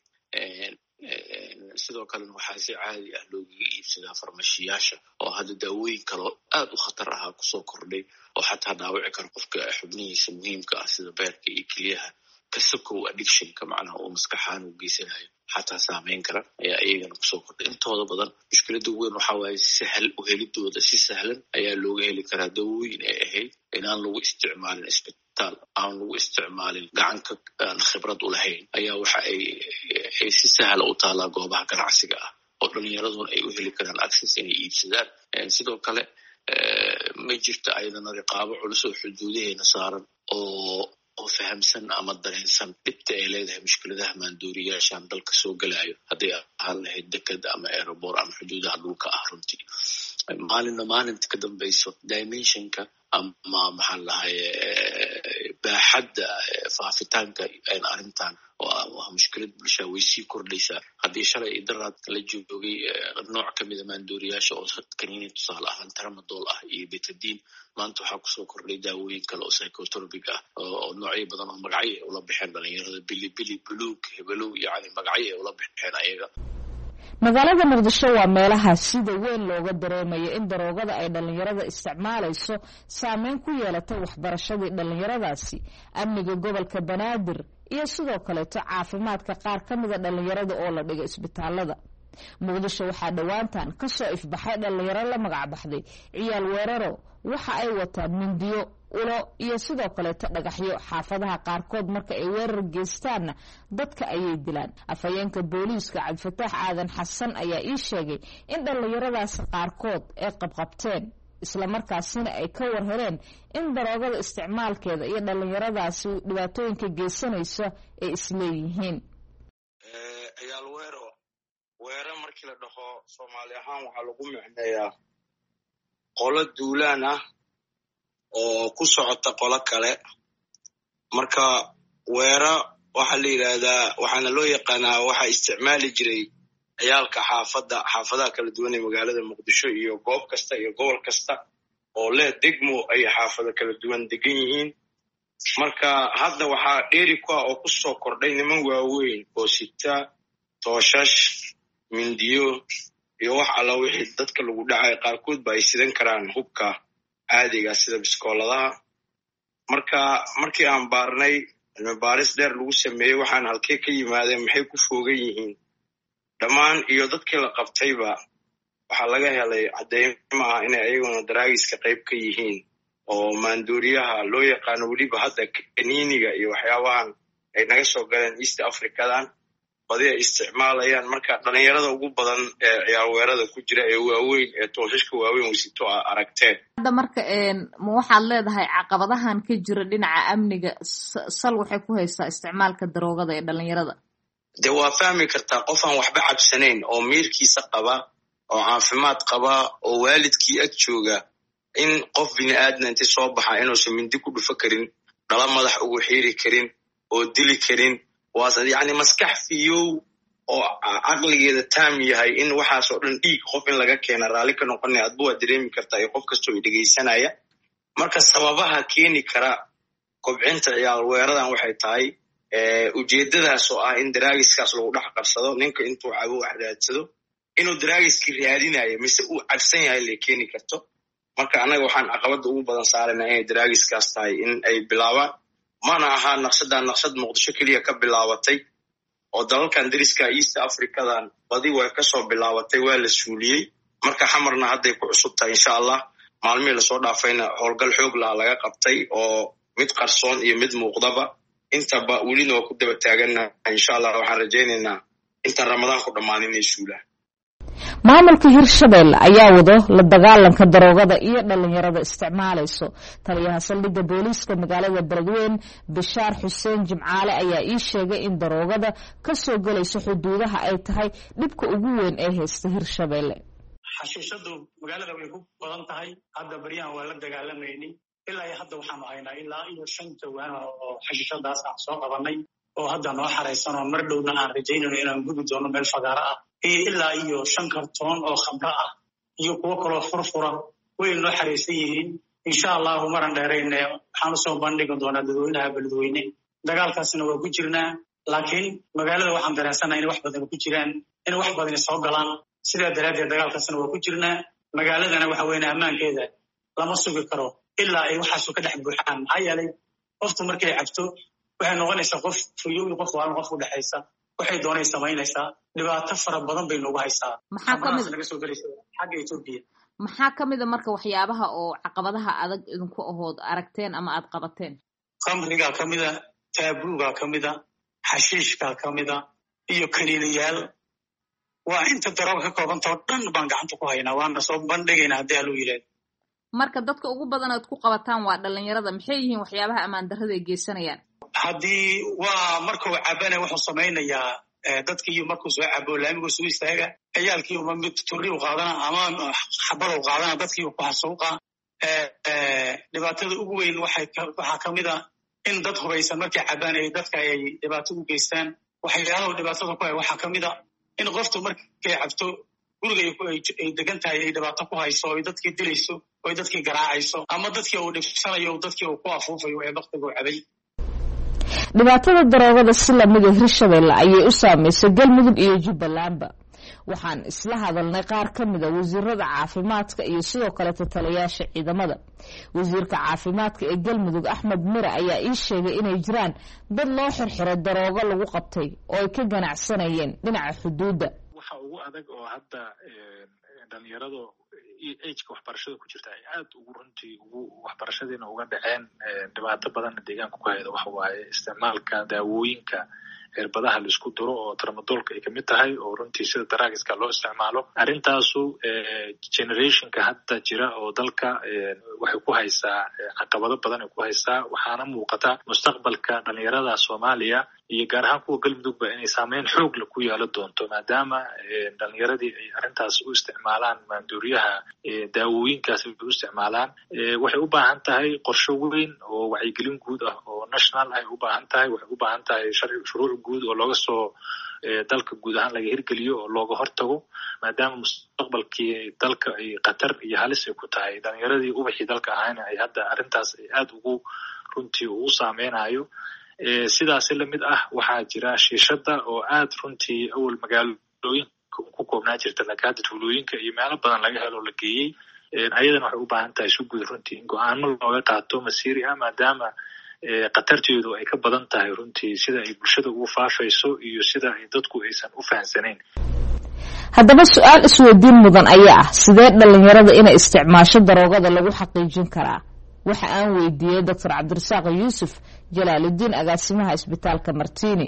sidoo kale waxaa si caadi ah looga iibsadaa farmashiyaasha oo hadda daawooyin kale aad u khatar ah kusoo kordhay oo xataa dhaawici kara qofka xubnihiisa muhiimka ah sida beerka iyo keliyaha kasokow addictionka macnaha oo maskaxaan u geysanayo xataa saameyn kara ayaa iyagana kusoo kordhay intooda badan mushkilada weyn waxaa waaye sahal u helidooda si sahlan ayaa looga heli karaa daawooyin ay ahayd inaan lagu isticmaalin isbitaal aan lagu isticmaalin gacanka aan khibrad u lahayn ayaa waxa ay si sahla u taalaa goobaha ganacsiga ah oo dhalinyaraduna ay u heli karaan access inay iibsadaan sidoo kale ma jirta ayadana riqaabo culus oo xuduudaheena saaran oo fahamsan ama dareensan dhibta ay leedahay mushkiladaha maandooriyaashan dalka soo galayo hadday ahaan lahayd deked ama aeroboor ama xuduudaha dhulka ah runtii maalinta ka dambayso dimensionka ama maxaan lahaye baaxadda faafitaanka arrintan waa mushkilad bulshaa way sii kordhaysaa haddii shalay idaraad la joogay nooc kamida maandooriyaasha oo kaniini tusaale ahaan tramadol ah iyo betadine maanta waxaa kusoo kordhay daawooyin kale oo psychotropic ah oo noocyo badan oo magacyo ay ula baxeen dhalinyarada bilibili buluug hebelow yani magacyo ay ula baxeen ayaga magaalada Muqdisho waa meelaha sida weyn looga dareemayo in daroogada ay dhalinyarada isticmaalayso saameyn ku yeelatay waxbarashadii dhalinyaradaasi amniga gobolka Banaadir iyo sidoo kale caafimaadka qaar kamid ah dhalinyarada oo la dhigo isbitaalada Muqdisho waxaa dhawaantan ka soo ifbaxay dhalinyaro la magac baxday ciyaal weeraro waxa ay wataan mindiyo ulo iyo sidoo kale dhagaxyo xaafadaha qaarkood marka ay weerar geystaan dadka ayay dilaan afayeenka booliiska Cabdifataax Aadan Xasan ayaa ii sheegay in dhalinyaradaas qaarkood ay qabqabteen isla markaasina ay ka warheleen in daroogada isticmaalkeeda iyo dhalinyaradaasi dhibaatooyinka geysanayso ay isleeyihiin ciyaal weero markii la dhaho Soomaali ahaan waxaa lagu macneeyaa qolo duulaan ah oo ku socota qolo kale marka weera waxa la yiraahdaa waxaana loo yaqaanaa waxa isticmaali jiray ciyaalka xaafadaha kala duwan ee magaalada Muqdisho iyo goob kasta iyo gobol kasta oo leh degmo ay xaafado kala duwan degan yihiin marka hadda waxaa dheeri ku ah oo ku soo kordhay niman waaweyn oo sita tooshash mindiyo iyo wax alla wixii dadka lagu dhacay qaarkood ba ay sidan karaan hubka caadiga sida biskooladaha markii aan baarnay baaris dheer lagu sameeyey waxaan halkee ka yimaadeen maxay ku foogan yihiin dhammaan iyo dadkii la qabtayba waxaa laga helay cadeymo ah inay ayaguna daraagiska qayb ka yihiin oo maandooriyaha loo yaqaano weliba hadda kaniiniga iyo waxyaabahan ay naga soo galeen East Africadan badi ay isticmaalayaan marka dhalinyarada ugu badan ee ciyaar weerada ku jira ee waaweyn ee tooshashka waaweyn wisito aragteen hadda marka ma waxaad leedahay caqabadahan ka jira dhinaca amniga sal waxay ku haysaa isticmaalka daroogada ee dhalinyarada de waa fahmi kartaa qof aan waxba cabsanayn oo miirkiisa qaba oo caafimaad qaba oo waalidkii ag jooga in qof bini aadna inta soo baxa inuusan mindi ku dhufo karin dhala madax ugu xiiri karin oo dili karin يعني maskax fiyow oo aqligeeda taam yahay in waxaas oo dhan dhiig qof in laga keena raali ka noqonay adbu waa dareemi kartaa iyo qof kastoo dhageysanaya marka sababaha keeni kara kobcinta ciyaal weeradan waxay tahay ujeedadaas oo ah in daraagiskaas lagu dhex qarsado ninka intuu cabo wax raadsado inuu daraagiskii raadinayo mise uu cabsan yahay lay keeni karto marka annaga waxaan caqabadda ugu badan saarayna inay daraagiskaas tahay in ay bilaabaan mana ahaa naqshadan naqshad muqdisho keliya ka bilaabatay oo dalalkan dariska east africadan badi way kasoo bilaabatay waa la suuliyey marka xamarna hadday ku cusub tahay insha allah maalmihii lasoo dhaafayna howlgal xoog laga qabtay oo mid qarsoon iyo mid muuqdaba intaba welina waa ku daba taaganna insha allah waxaan rajaynaynaa intaan ramadaanku dhammaan inay suulaan maamulka hirshabelle ayaa wado la dagaalanka daroogada iyo dhalinyarada isticmaalayso taliyaha saldhigga booliiska magaalada beledweyne bishaar xuseen jimcaale ayaa ii sheegay in daroogada ka soo gelayso xuduudaha ay tahay dhibka ugu weyn ee haysta hirshabelle xashiishadu magaalada way ku badan tahay hadda baryahan waa la dagaalamayni ilaa iyo hadda waxaanu haynaa ilaa iyo 5 jawaan oo xashiishadaas aan soo qabanay oo hadda noo xaraysan oo mar dhowna aan rajaynayno inaan gubi doono meel fagaara ah ilaa iyo 5 kartoon oo khamro ah iyo kuwo kaloo furfura way noo xaraysan yihiin insha allahu maran dheerayne waxaan usoo bandhigi doonaa dadweynaha beledweyne dagaalkaasna waa ku jirnaa laakiin magaalada waxaan dareensanahay in wax badan ku jiraan in wax badan soo galaan sidaa daraaddeed dagaalkaasna waa ku jirnaa magaaladana waxa weyn ammaankeeda lama sugi karo ilaa ay waxaas ka dhex buuxaan maxaa yeelay qoftu markay cabto waxay noqonaysaa qof fuyow qof waalan qof u dhexaysa waxay doonay samaynaysaa dhibaato fara badan bay noogu haysaa maxaa kamid laga soo galaysa xagga Itoobiya maxaa kamid marka waxyaabaha oo caqabadaha adag idinku ahood aragteen ama aad qabateen khamriga kamida taabuuga kamida xashiishka kamida iyo kaniiniyaal waa inta darooga ka koobantoo dhan baan gacanta ku haynaa waana soo bandhigaynaa haddii aluu yidhaahdo marka dadka ugu badan aad ku qabataan waa dhalinyarada maxay yihiin waxyaabaha ammaan darrada ay geysanayaan haddii waa markuu cabana wuxuu samaynayaa dadkii markuu soo cabo laamigu soo istaaga ciyaalkii uma mid turri u qaadana ama xabad u qaadana dadkii ku xasuuqa dhibaatada ugu weyn waxaa kamid ah in dad hubaysan markay cabaan ay dadka ay dhibaato u geystaan waxyaalaha dhibaatada ku hay waxaa kamid ah in qoftu markay cabto guriga ay degan tahay ay dhibaato ku hayso oo dadkii dilayso oo dadkii garaacayso ama dadkii uu dhibsanayo dadkii uu ku afuufayo ee waqtiga uu cabay dhibaatada daroogada si lamid ah hirshabelle ayay u saameysay galmudug iyo jubbalandba waxaan isla hadalnay qaar ka mid ah wasiirada caafimaadka iyo sidoo kale taliyayaasha ciidamada wasiirka caafimaadka ee galmudug axmed mire ayaa ii sheegay inay jiraan dad loo xirxiray daroogo lagu qabtay oo ay ka ganacsanayeen dhinaca xuduudda waxa ugu adag oo hadda dhalinyarada ejka waxbarashada ku jirta ay aad ugu runtii waxbarashadiina uga dhaceen dhibaato badanna deegaanka ku hayda waxa waaye isticmaalka daawooyinka cirbadaha la isku duro oo tramadolka ay kamid tahay oo runtii sida daraagiska loo isticmaalo arrintaasu generationka hadda jira oo dalka waxay ku haysaa caqabado badan ay ku haysaa waxaana muuqata mustaqbalka dhalinyarada Soomaaliya iyo gaar ahaan kuwa galmudugba inay saameyn xoog leh ku yeelan doonto maadaama dhalinyaradii ay arrintaas u isticmaalaan maanduuriyaha daawooyinkaas ay u isticmaalaan waxay u baahan tahay qorshe weyn oo wacyigelin guud ah oo national ay u baahan tahay waxay u baahan tahay shuruuc guud oo looga soo dalka guud ahaan laga hirgeliyo oo looga hortago maadaama mustaqbalkii dalka ay khatar iyo halis ay ku tahay dhalinyaradii ubaxii dalka ahayna ay hadda arrintaas ay aad ugu runtii u saameynayo sidaas lamid ah waxaa jira shiishada oo aad runtii awal magaalooyinka ku koobnaa jirta laakiin hadda tuulooyinka iyo meelo badan laga helo la geeyey ayadana waxay u baahan tahay si guud runtii in go-aano looga qaato masiiri ah maadaama khatarteedu ay ka badan tahay runtii sida ay bulshada ugu faafayso iyo sida ay dadku aysan u fahansanayn haddaba su-aal isweydiin mudan ayaa ah sidee dhalinyarada inay isticmaasho daroogada lagu xaqiijin karaa waxa aan weydiiyey Dr. Cabdirasaaq Yuusuf Jalaaluddin agaasimaha isbitaalka Martini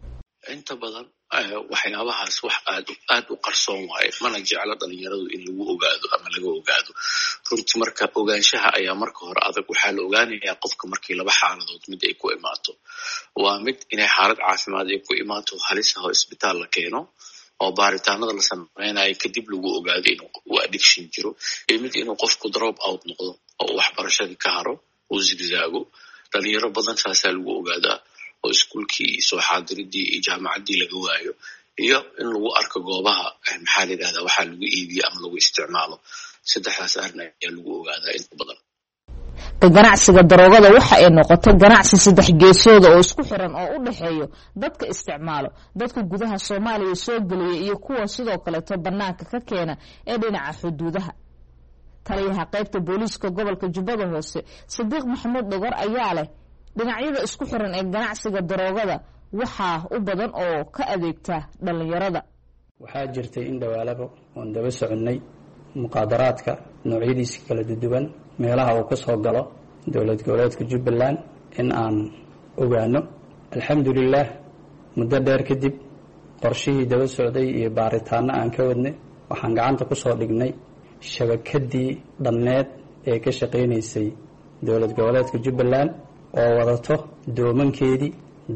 inta badan waxyaabahaas wax aad u qarsoon waaye mana jecla dhalinyaradu in lagu ogaado ama laga ogaado runtii marka ogaanshaha ayaa marka hore adag waxaa la ogaanayaa qofka markii laba xaaladood mid ay ku imaato waa mid inay xaalad caafimaad ay ku imaato halis ah oo isbitaal la keeno oo baaritaanada la sameynayo kadib lagu ogaado inuu addiction jiro iyo mid inuu qofku drop out noqdo oo waxbarashadii ka haro uu zigzaago dhalinyaro badan saasaa lagu ogaadaa oo iskuulkii soo xaadiridii iyo jaamacaddii laga waayo iyo in lagu arko goobaha maxaa la yidhahdaa waxaa lagu iibiyo ama lagu isticmaalo saddexdaas arrin ayaa lagu ogaadaa inta badan ganacsiga daroogada waxa ay noqotay ganacsi saddex geesooda oo isku xiran oo u dhexeeyo dadka isticmaalo, dadka gudaha Soomaaliya soo geliya iyo kuwa sidoo kale banaanka ka keena ee dhinaca xuduudaha. taliyaha qaybta booliiska gobolka Jubbada Hoose Sadiq Maxamed Dhogor ayaa leh dhinacyada isku xiran ee ganacsiga daroogada waxaa u badan oo ka adeegta dhalinyarada. waxaa jirtay in dhawaalaba oon daba soconay muqaadaraadka noocyadiisa kala duwan meelaha uu ka soo galo dowlad goboleedka Jubbaland in aan ogaano. alxamdulillaah muddo dheer kadib qorshihii daba socday iyo baaritaano aan ka wadnay waxaan gacanta ku soo dhignay shabakadii dhammeed ee ka shaqaynaysay dowlad goboleedka Jubbaland oo wadato doomankeedii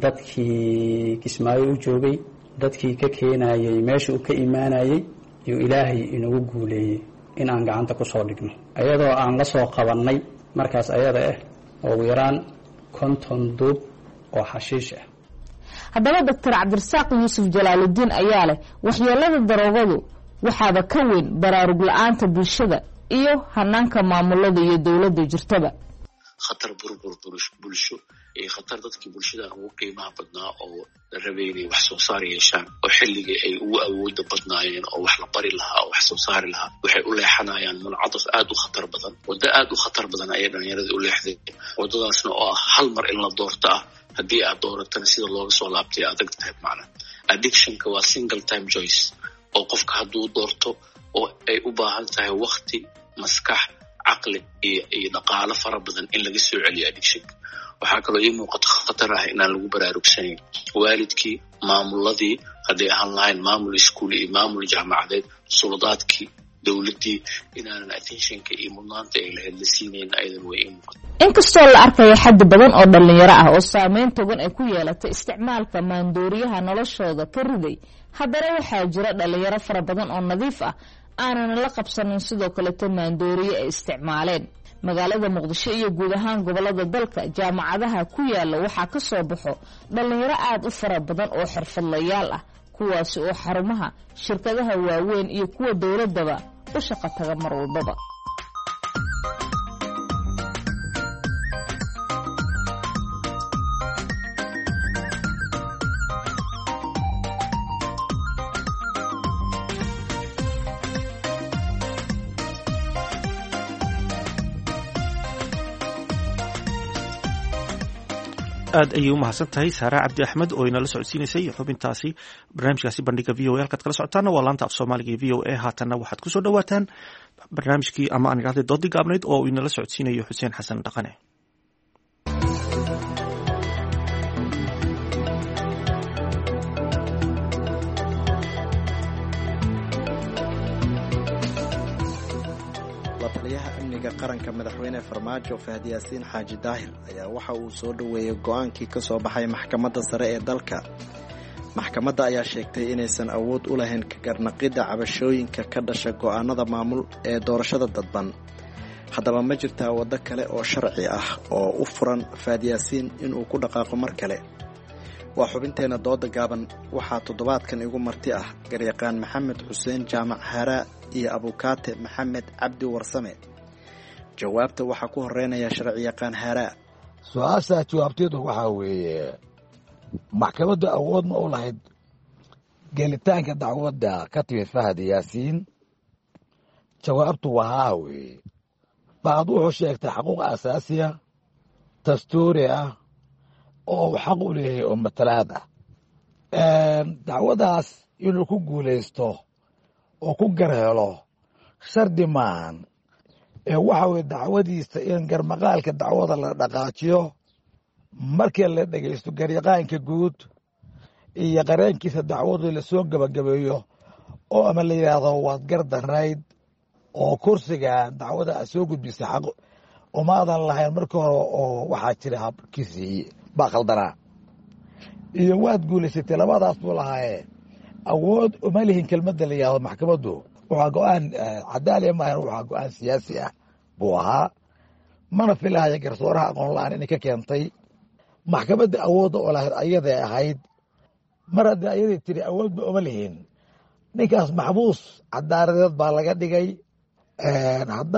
dadkii Kismaayo u joogay dadkii ka keenayay meesha uu ka imaanayay iyo ilaahay inagu guuleeyay in aan gacanta ku soo dhigno ayadoo aan la soo qabanay markaas ayada oo ugu yaraan 50 duub oo xashiish ah. haddaba Dr. Cabdirasaaq Yuusuf Jalaaludiin ayaa leh waxyeelada daroogadu waxaaba ka weyn baraarug la'aanta bulshada iyo hanaanka maamulada iyo dawladda jirtaba. khatar burbur bulsho ee khatar dadkii bulshada ugu qiimaha badnaa oo la rabay inay wax soo saar yeeshaan oo xilligii ay ugu awoodda badnaayeen oo wax la bari lahaa oo wax soo saari lahaa waxay u leexanayaan muncadas aad u khatar badan wadda aad u khatar badan ayay dhalinyarada u leexday waddadaasna oo ah hal mar in la doorto ah haddii aad dooratana sida looga soo laabtay adag tahay macna addictionka waa single time choice oo qofka hadduu doorto oo ay u baahan tahay waqti maskax caqli iyo dhaqaale fara badan in laga soo celiyo addiction waxaa kaloo ii muuqata khatar ah inaan lagu baraarugsanayn waalidkii maamuladii hadday ahaan lahayn maamul iskuul iyo maamul jaamacadeed suladaadkii dowladdii inaanan attentionka iyo mudnaanta ay lahayd la siinayn ayadan way ii muuqata. inkastoo la arkayo xaddi badan oo dhalinyaro ah oo saameyn togan ay ku yeelatay isticmaalka maandooriyaha noloshooda ka riday haddana waxaa jira dhalinyaro fara badan oo nadiif ah aanan la qabsanin sidoo kale maandooriye ay isticmaaleen. magaalada Muqdisho iyo guud ahaan gobolada dalka jaamacadaha ku yaala waxaa ka soo baxo dhalinyaro aad u fara badan oo xirfadlayaal ah kuwaasi oo xarumaha shirkadaha waaweyn iyo kuwa dawladaba u shaqo taga mar walbaba. aad ayay u mahadsan tahay Saara Cabdi Axmed oo inala socodsiinaysay xubintaasi barnaamijkaasi bandhiga VOA halkaad kala socotaana waa laanta af Soomaaliga ee VOA haatanna waxaad ku soo dhawaataan barnaamijkii ama aan idhaahday doodii gaabnayd oo inala socodsiinayo Xuseen Xasan Dhaqane. amniga qaranka madaxweyne Farmaajo Fahdi Yaasiin Xaaji Daahir ayaa waxa uu soo dhaweeyay go'aankii ka soo baxay maxkamadda sare ee dalka. maxkamadda ayaa sheegtay inaysan awood u lahayn ka garnaqidda cabashooyinka ka dhasha go'aanada maamul ee doorashada dadban. haddaba ma jirtaa waddo kale oo sharci ah oo u furan Fahdi Yaasiin inuu ku dhaqaaqo mar kale? waa xubinteena dooda gaaban waxaa toddobaadkan igu marti ah garyaqaan Maxamed Xuseen Jaamac Hara iyo abukaate Maxamed Cabdi Warsame. jawaabta waxaa ku horeynaya sharci yaqaan Hara. su-aasha jawaabteedu waxaa weeye maxkamaddu awood ma u lahayd gelitaanka dacwadda ka timid Fahdi Yaasiin? jawaabtu waa haa weeye. bacd wuxuu sheegtay xaquuq asaasiya dastuuri ah oo uu xaq u leeyahay oo matalaad ah. dacwadaas inuu ku guulaysto oo ku garhelo shardi maahan ee waxa weye dacwadiisa in garmaqaalka dacwada la dhaqaajiyo markii la dhegaysto garyaqaanka guud iyo qareenkiisa dacwadu lasoo gabagabeeyo oo ama la yidhaahdo waad gardarayd oo kursiga dacwada a soo gudbisay xaq umaadan lahayn markii hore oo waxaa jira habkiisii baa khaldanaa iyo waad guulaysatay labadaas buu lahaaye awood uma lihin kelmadda la yidhahdo maxkamaddu waxaa go-aan cadaaliya maahan waxaa go-aan siyaasi ah buu ahaa mana filahaya garsooraha aqoon la-aan inay ka keentay maxkamadda awoodda oo lahayd ayaday ahayd mar haddii ayaday tiri awoodba uma lihin ninkaas maxbuus cadaaradeed baa laga dhigay haddaan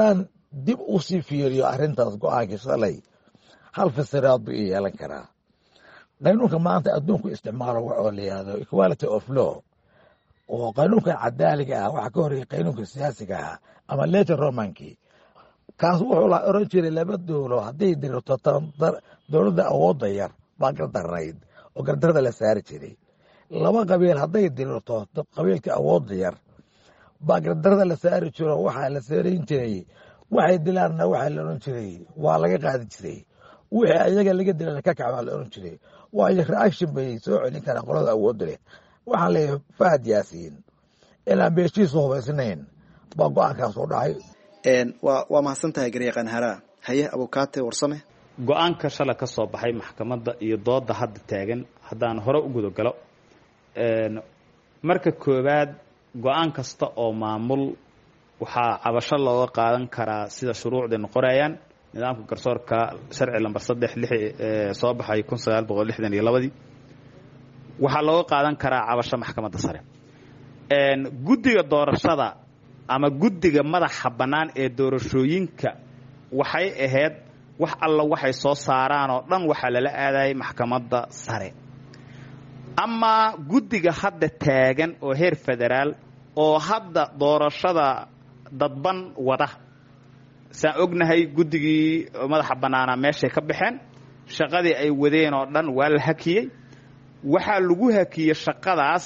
dib u sii fiiriyo arrintaas go-aankii shalay hal fasiraad buu i yeelan karaa. qaynuunka maanta adduunku isticmaalo waxoo la yihahdo equality of law oo qaynuunkan cadaaliga ah waxaa ka horreeyay qaynuunka siyaasiga ah ama later romankii. kaas wuxuu la oran jiray laba dowlo hadday dirto dowladda awoodda yar baa gardarnayd oo gardarada la saari jiray. laba qabiil hadday dirto qabiilka awoodda yar baa gardarada la saari jiro waxaa la saarayn jiray waxay dilaanna waxaa la oran jiray waa laga qaadi jiray wixii ayaga laga dilana ka kacbaa la oran jiray waayo reaction bay soo celin karaan qolada awoodda leh. waxaan leeyahay Fahad Yaasiin inaan beeshiisu hubaysnayn baa go-aankaas u dhacay. waa mahadsantahay garyaqaan haraa. haye abukaate warsame. go-aanka shala ka soo baxay maxkamadda iyo dooda hadda taagan haddaan hore u gudagalo marka koowaad go-aan kasta oo maamul waxaa cabasho looga qaadan karaa sida shuruucdeenu qorayaan nidaamka garsoorka sharci lambar 3 soo baxay 1962 waxaa looga qaadan karaa cabasho maxkamadda sare. guddiga doorashada ama guddiga madaxa bannaan ee doorashooyinka waxay ahayd wax alla waxay soo saaraan oo dhan waxaa lala aadayay maxkamadda sare. ama guddiga hadda taagan oo heer federaal oo hadda doorashada dadban wada saan ognahay guddigii madaxa bannaana meeshay ka baxeen shaqadii ay wadeen oo dhan waa la hakiyey. waxaa lagu hakiyey shaqadaas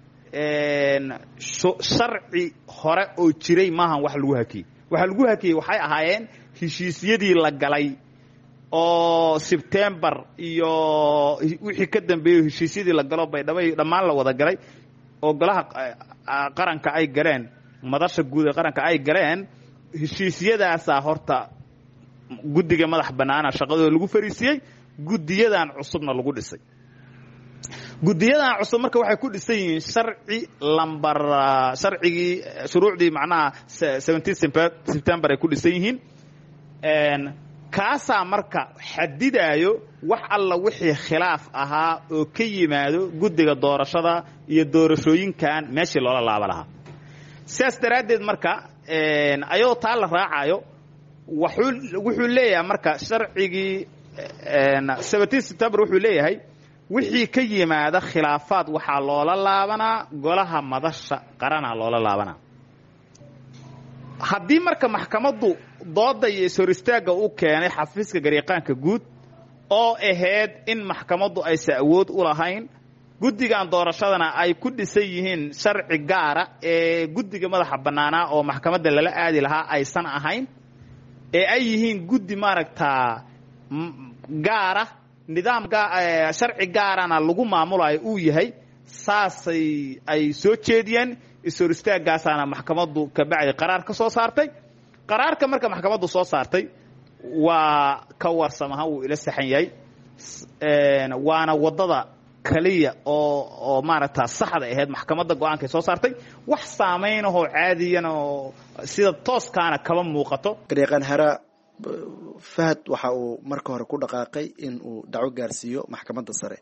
sharci hore oo jiray maahan wax lagu hakiyey. waxa lagu hakiyey waxay ahaayeen heshiisyadii la galay oo September iyo wixii ka dambeeyay heshiisyadii la galo bay dhammaan la wada galay oo golaha qaranka ay galeen madasha guud ee qaranka ay galeen. heshiisyadaas horta guddiga madax bannaana shaqadooda lagu fariisiyay guddiyadan cusubna lagu dhisay. guddiyadan cusub marka waxay ku dhisan yihiin sharcigii shuruucdii macnaha 17 September ay ku dhisan yihiin. kaasaa marka xadidayo wax alla wixii khilaaf ahaa oo ka yimaado guddiga doorashada iyo doorashooyinkan meeshii loola laaba lahaa. sidaas daraaddeed marka ayadoo taa la raacayo wuxuu leeyahay marka sharcigii 17 September wuxuu leeyahay wixii ka yimaada khilaafaad waxaa loola laabanaa golaha madasha qarana loola laabanaa. haddii marka maxkamaddu dooda iyo soo istaaga u keenay xafiiska garyaqaanka guud oo ahayd in maxkamaddu aysan awood u lahayn guddigan doorashadana ay ku dhisan yihiin sharci gaara ee guddiga madaxa bannaana oo maxkamadda lala aadi lahaa aysan ahayn ee ay yihiin guddi maaragtaa gaara nidaam sharci gaarana lagu maamulayo uu yahay saasay ay soo jeediyeen isor istaagaasana maxkamaddu ka bacdi qaraar ka soo saartay. qaraarka marka maxkamaddu soo saartay waa ka warsamaha uu ila saxan yahay waana wadada kaliya oo maaragtaa saxda ahayd maxkamadda go-aankay soo saartay. wax saameyn ahoo caadiyan oo sida tooskaana kaba muuqato. garyaqaan haraa Fahad waxa uu marka hore ku dhaqaaqay in uu dacwo gaarsiiyo maxkamadda sare.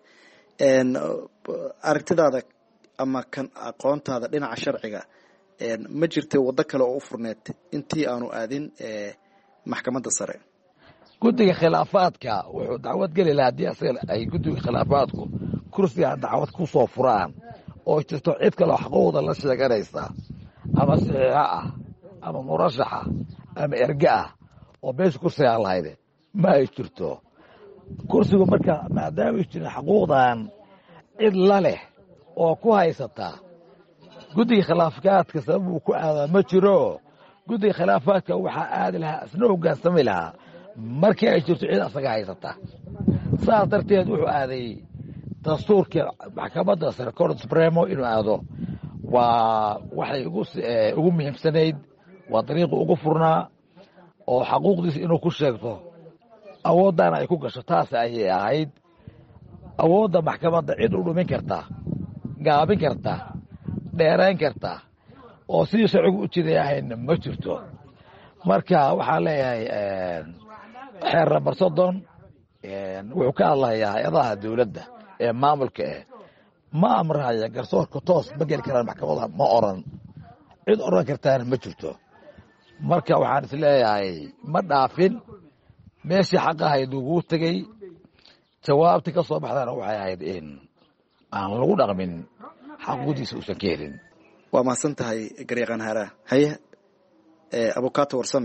aragtidaada ama kan aqoontaada dhinaca sharciga ma jirtay waddo kale oo u furneed intii aanu aadin maxkamadda sare. guddiga khilaafaadka wuxuu dacwad geli lahaa haddii asaga ay guddiga khilaafaadku kursiga dacwad ku soo furaan oo jirto cid kaloo xaqooda la sheeganaysa ama saxiixa ah ama murashaxa ama erge ah oo beesha kursiga lahayde ma ay jirto. kursigu marka maadaama ay jirin xaquuqdan cid la leh oo ku haysata guddiga khilaafaadka sabab uu ku aadaa ma jiro. guddiga khilaafaadka waxaa aadi lahaa isna hoggaansami lahaa markii ay jirto cid asaga haysata. saas darteed wuxuu aaday dastuurka maxkamadda sare Court Supremo inuu aado waa waxay ugu muhiimsanayd waa dariiqa ugu furnaa oo xaquuqdiisa inuu ku sheegto awoodana ay ku gasho. taas ayay ahayd awoodda maxkamadda cid u dhumin karta gaabin karta dheerayn karta oo sidii sharcigu u jiday ahayna ma jirto. marka waxaan leeyahay xeer number 30 wuxuu ka hadlayaa hay-adaha dowladda ee maamulka ma amraya garsoorka toos ma geli karaan maxkamadda ma oran cid oran kartaana ma jirto. marka waxaan is leeyahay ma dhaafin meeshii xaqahayd uguu tegey jawaabtii ka soo baxdana waxay ahayd in aan lagu dhaqmin xaquuqdiisa uusan ka helin. waa mahadsan tahay garyaqaan haaraa. haye abukaato warsame.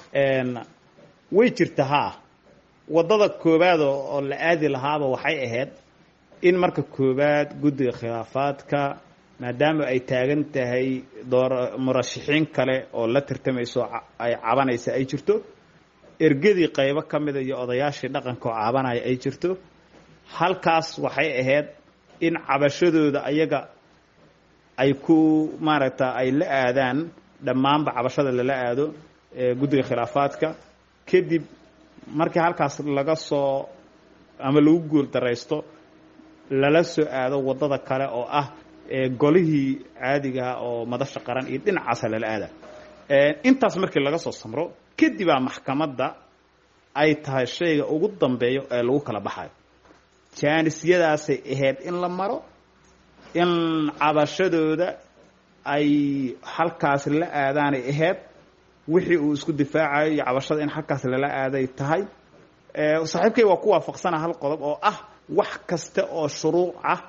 way jirta haa waddada koowaad oo la aadi lahaaba waxay ahayd in marka koowaad guddiga khilaafaadka maadaama ay taagan tahay murashaxiin kale oo la tartamayso ay cabanaysa ay jirto ergadii qaybo ka mida iyo odayaashii dhaqanka oo cabanaya ay jirto halkaas waxay ahayd in cabashadooda ayaga ay ku maaragta ay la aadaan dhammaanba cabashada lala aado guddiga khilaafaadka kadib markii halkaas laga soo ama lagu guul daraysto lala soo aado waddada kale oo ah golihii caadigaha oo madasha qaran iyo dhinacaasa lala aada intaas markii laga soo samro kadibaa maxkamadda ay tahay shayga ugu dambeeyo ee lagu kala baxayo jaanisyadaasay ahayd in la maro in cabashadooda ay halkaas la aadaanay ahayd wixii uu isku difaacayo iyo cabashada in halkaas lala aaday tahay saaxiibkay waa ku waafaqsana hal qodob oo ah wax kasta oo shuruuc ah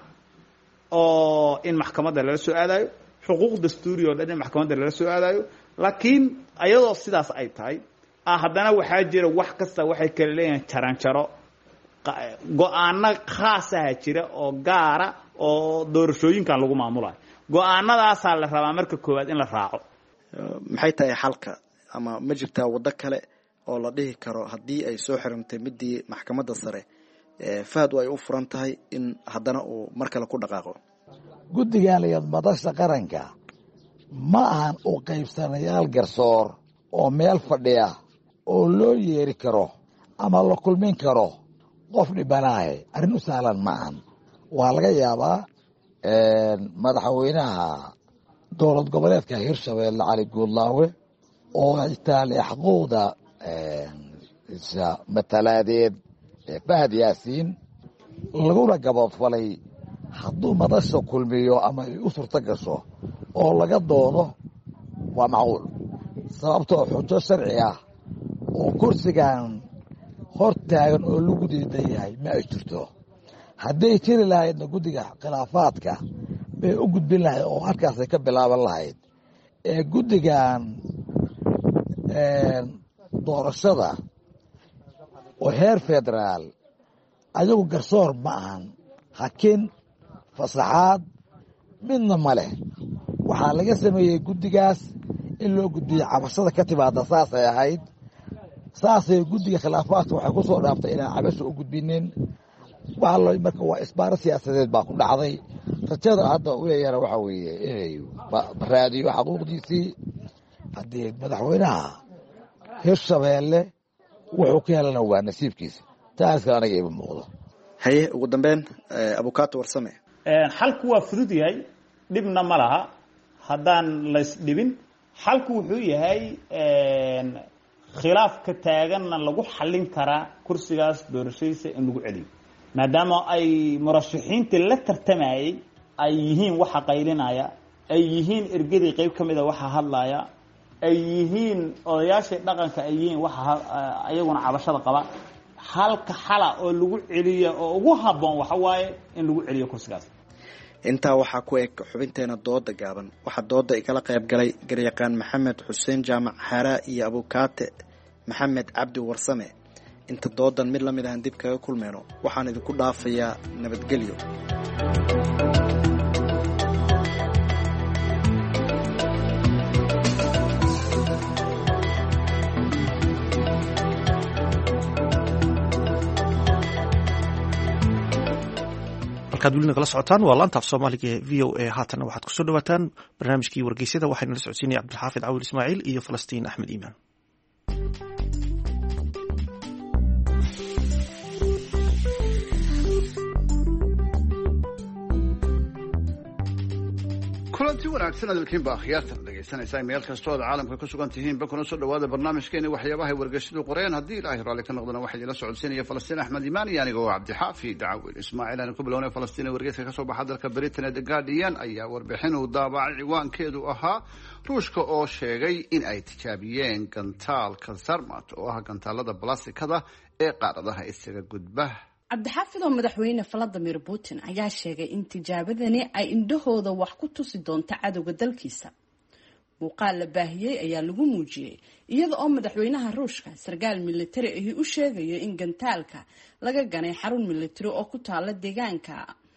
oo in maxkamadda lala soo aadayo xuquuq dastuuri oo dhan in maxkamadda lala soo aadayo laakiin ayadoo sidaas ay tahay haddana waxaa jira wax kasta waxay kala leeyihiin jaranjaro go-aano khaasaha jira oo gaara oo doorashooyinkan lagu maamulayo go-aanadaasaa la rabaa marka koowaad in la raaco. maxay tahay xalka ama ma jirtaa waddo kale oo la dhihi karo haddii ay soo xirantay midii maxkamadda sare fahad ay u furan tahay in haddana uu mar kale ku dhaqaaqo? guddigan iyo madasha qaranka ma ahan u qaybsanayaal garsoor oo meel fadhiya oo loo yeeri karo ama la kulmin karo qof dhibanaahe arrin u sahlan ma ahan. waa laga yaabaa madaxweynaha dowlad goboleedka hirshabeelle cali guudlaawe oo itaale xuquuqda matalaadeed fahad yaasiin laguna gabadfalay hadduu madasha kulmiyo ama ay u surto gasho oo laga doodo waa macquul sababtoo xujo sharci ah oo kursigan hor taagan oo lagu diidan yahay ma ay jirto. hadday jiri lahaydna guddiga khilaafaadka bay u gudbin lahayd oo halkaasay ka bilaaban lahayd. guddigan doorashada oo heer federaal ayagu garsoor ma ahan hakin fasaxaad midna ma leh. waxaa laga sameeyey guddigaas in loo gudbiyo cabashada ka timaada saasay ahayd. saasay guddiga khilaafaadka waxay ku soo dhaaftay inaan cabasho u gudbinin. marka waa isbaaro siyaasadeed baa ku dhacday. rajada hadda u leeyahana waxaa weeye inay raadiyo xaquuqdiisii. haddii madaxweynaha hirshabeelle wuxuu ka helana waa nasiibkiisa. taaska anaga ima muuqdo. haye ugu dambeyn abukaato warsame. xalku waa fudud yahay dhibna ma laha haddaan laysdhibin. xalku wuxuu yahay khilaafka taaganna lagu xallin karaa kursigaas doorashadiisa in lagu celiyo maadaama ay murashaxiintii la tartamayay ay yihiin waxa qaylinaya ay yihiin ergadii qayb ka mida waxa hadlaya ay yihiin odayaashii dhaqanka ay yihiin waxa ayaguna cabashada qaba. halka xala oo lagu celiyo oo ugu habboon waxa waaye in lagu celiyo kursigaas. intaa waxaa ku eg xubinteena dooda gaaban. waxaa dooda igala qayb galay garyaqaan maxamed xuseen jaamac xaaraa iyo abukaate maxamed cabdi warsame. inta doodan mid la mid ahan dib kaga kulmeyno waxaan idinku dhaafayaa nabadgelyo. halkaad weli nagala socotaan waa laanta af soomaaliga ee v o a. haatanna waxaad kusoo dhawaataan barnaamijkii wargeysyada waxayna la socodsiinaya cabdilxaafid cawil ismaaciil iyo falastiin axmed iimaan. kulanti wanaagsan hadalkiinba akhyaartan dhegaysanaysaa meel kastoo aad caalamka ku sugan tihiin bakuna soo dhawaada barnaamijkeeni waxyaabahay wargeysyadu qoreen haddii ilaahay raalli ka noqdana waxaa idinla socodsiinaya falastiin axmed imaan iyo aniga oo cabdixaafi dacawil ismaaciil aan ku bilownay falastiin ee wargeyska kasoo baxa dalka britain ee the guardian ayaa warbixin uu daabacay ciwaankeedu ahaa ruushka oo sheegay in ay tijaabiyeen gantaalka sarmat oo ah gantaalada balastikada ee qaaradaha isaga gudba. cabdixaafid oo madaxweyne valadimir putin ayaa sheegay in tijaabadani ay indhahooda wax ku tusi doonto cadowga dalkiisa. muuqaal la baahiyey ayaa lagu muujiyey iyada oo madaxweynaha ruushka sarkaal militari ahi u sheegaya in gantaalka laga ganay xarun militari oo ku taala deegaanka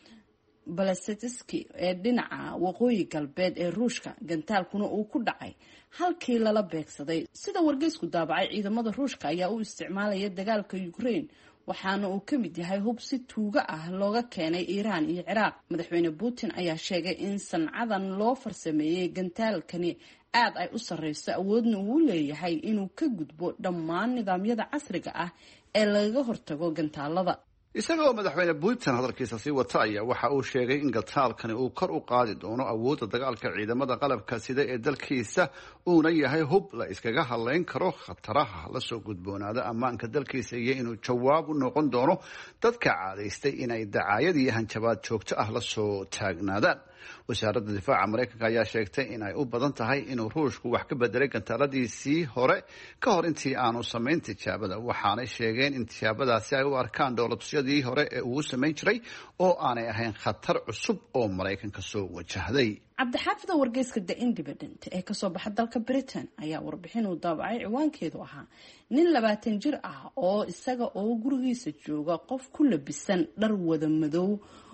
balastitski ee dhinaca waqooyi galbeed ee ruushka. gantaalkuna uu ku dhacay halkii lala beegsaday. sida wargeysku daabacay ciidamada ruushka ayaa u isticmaalaya dagaalka Ukraine waxaana uu ka mid yahay hub si tuuga ah looga keenay Iiraan iyo Ciraaq. madaxweyne Putin ayaa sheegay in sancadan loo farsameeyay gantaalkani aad ay u sareyso awoodna uu leeyahay inuu ka gudbo dhammaan nidaamyada casriga ah ee laga hortago gantaalada. isaga oo madaxweyne Putin hadalkiisa sii wata ayaa waxa uu sheegay in gantaalkani uu kor u qaadi doono awoodda dagaalka ciidamada qalabka sida ee dalkiisa uuna yahay hub la iskaga haleyn karo khataraha la soo gudboonaada ammaanka dalkiisa iyo inuu jawaab u noqon doono dadka caadaystay inay dacaayad iyo hanjabaad joogto ah la soo taagnaadaan. wasaaradda difaaca Mareykanka ayaa sheegtay in ay u badan tahay inuu ruushku wax ka bedelay gantaaladiisii hore ka hor intii aanu samayn tijaabada, waxaanay sheegeen in tijaabadaasi ay u arkaan dowladtusyadii hore ee uu samayn jiray oo aanay ahayn khatar cusub oo Mareykanka soo wajahday. cabdixaafid oo wargeyska The Independent ee kasoo baxa dalka Britain ayaa warbixin uu daabacay ciwaankeedu ahaa nin 20 jir ah oo isaga oo gurigiisa jooga qof ku labisan dhar wada madow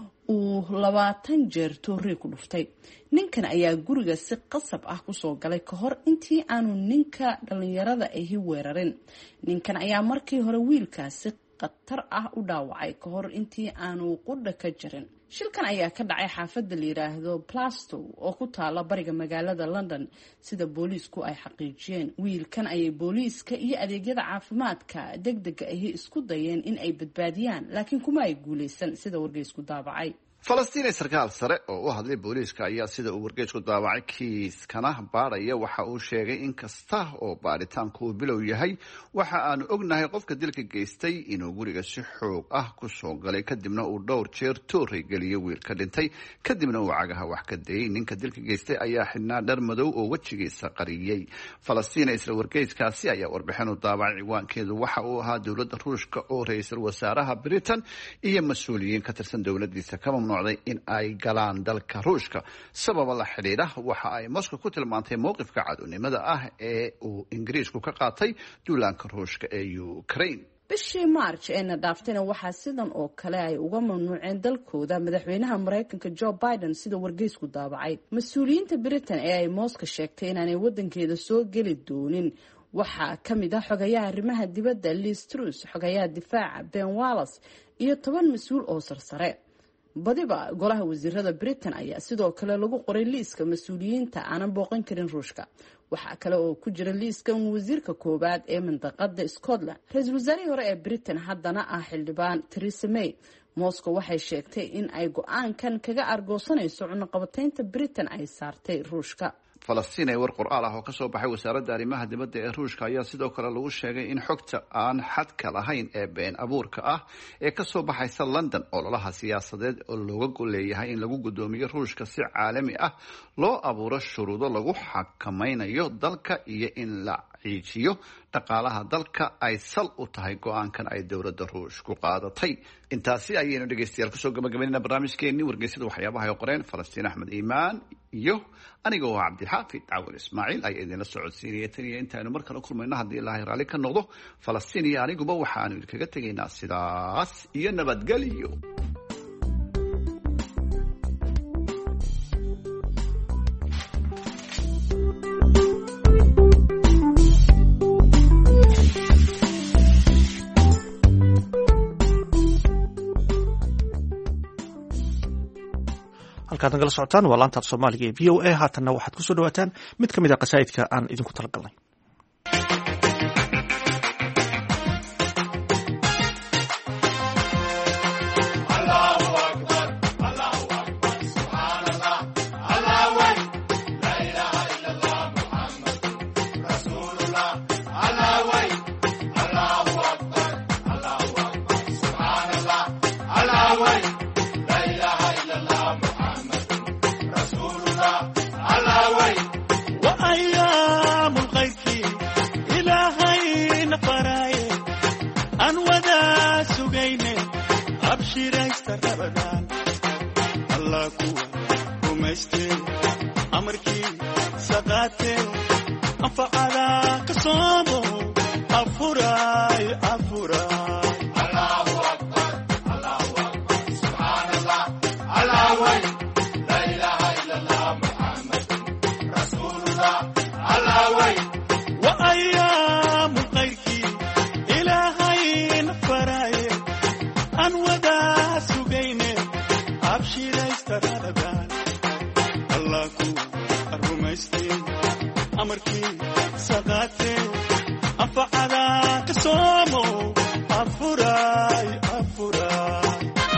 uu 20 jeer toori ku dhuftay. ninkan ayaa guriga si qasab ah kusoo galay ka hor intii aanu ninka dhalinyarada ahi weerarin. ninkan ayaa markii hore wiilkaasi qatar ah u dhaawacay ka hor intii aanu qudha ka jirin. shilkan ayaa ka dhacay xaafadda la yiraahdo Plastow oo ku taala bariga magaalada London sida booliisku ay xaqiijiyeen. wiilkan ayay booliiska iyo adeegyada caafimaadka degdega ahi isku dayeen in ay badbaadiyaan laakiin kuma ay guuleysan sida wargeysku daabacay. falastiin sarkaal sare oo u hadlay booliiska ayaa sida uu wargeysku daabacay kiiskana baaraya waxa uu sheegay in kasta oo baaritaanku uu bilow yahay waxa aanu ognahay qofka dilka geystay inuu guriga si xoog ah ku soo galay kadibna uu dhowr jeer toori geliyay wiilka dhintay kadibna uu cagaha wax ka dayay. ninka dilka geystay ayaa xidhnaa dhar madow oo wejigiisa qariyay. falastiin isla wargeyskaasi ayaa warbixin u daabacay ciwaankeedu waxa uu ahaa dowladda ruushka oo ra'iisul wasaaraha Britain iyo mas'uuliyiin ka tirsan dowladdiisa kama in ay galaan dalka ruushka sababa la xidhiidha waxa ay Moscow ku tilmaantay mowqifka cadownimada ah ee uu Ingiriisku ka qaatay duulaanka ruushka ee Ukraine. bishii March ee nadaaftayna waxaa sidan oo kale ay uga mamnuuceen dalkooda madaxweynaha Mareykanka Joe Biden sida wargeysku daabacay. mas-uuliyiinta Britain ee ay Moscow sheegtay inaanay wadankeeda soo geli doonin waxaa ka mid ah xogayaha arrimaha dibadda Liz Truss, xogayaha difaaca Ben Wallace iyo 10 mas-uul oo sarsare. badiba golaha wasiirada Britain ayaa sidoo kale lagu qoray liiska mas-uuliyiinta aanan booqan karin ruushka. waxaa kale oo ku jira liiskan wasiirka koowaad ee mandaqada Scotland, ra-iisul wasaarihii hore ee Britain haddana ah xildhibaan Theresa May. Moscow waxay sheegtay in ay go-aankan kaga argoosanayso cunaqabataynta Britain ay saartay ruushka. falastiin ee war qoraal ah oo ka soo baxay wasaaradda arrimaha dibadda ee ruushka ayaa sidoo kale lagu sheegay in xogta aan xadka lahayn ee been abuurka ah ee ka soo baxaysa London ololaha siyaasadeed oo looga goleeyahay in lagu gudoomiyo ruushka si caalami ah loo abuuro shuruudo lagu xakameynayo dalka iyo in la ciijiyo dhaqaalaha dalka ay sal u tahay go-aankan ay dowladda ruushku qaadatay. intaasi ayaynu dhegeystayaal kusoo gabagabaynayna barnaamijkeenii wargeysyada waxyaabaha ay qoreen falastiin axmed iimaan iyo aniga oo cabdixaafid cawil ismaaciil ayaa idinla socodsiinaya tan iyo intaaynu mar kale kulmayno haddii ilaahay raalli ka noqdo. falastiin iyo aniguba waxaanu idinkaga tegaynaa sidaas iyo nabadgelyo. halkaad nagala socotaan waa laantaaf soomaaliga ee v o a. haatanna waxaad kusoo dhawaataan mid ka mid a qasaa'idka aan idinku talagalnay. وأيام الغيث إلهي نقراي أنودا سجيني أبشر يستربدان الله كوا ومستي أمركي سقاتي أفعلا كصومو أفراي أفراي الله أكبر الله أكبر سبحان الله الله لا إله إلا الله محمد رسول الله الله وأيام غيرك إلهي نفراي أنودا سجيني أبشر يستربان الله كو الرمستي أمركي سقاتي أفعلا كصومو أفراي أفراي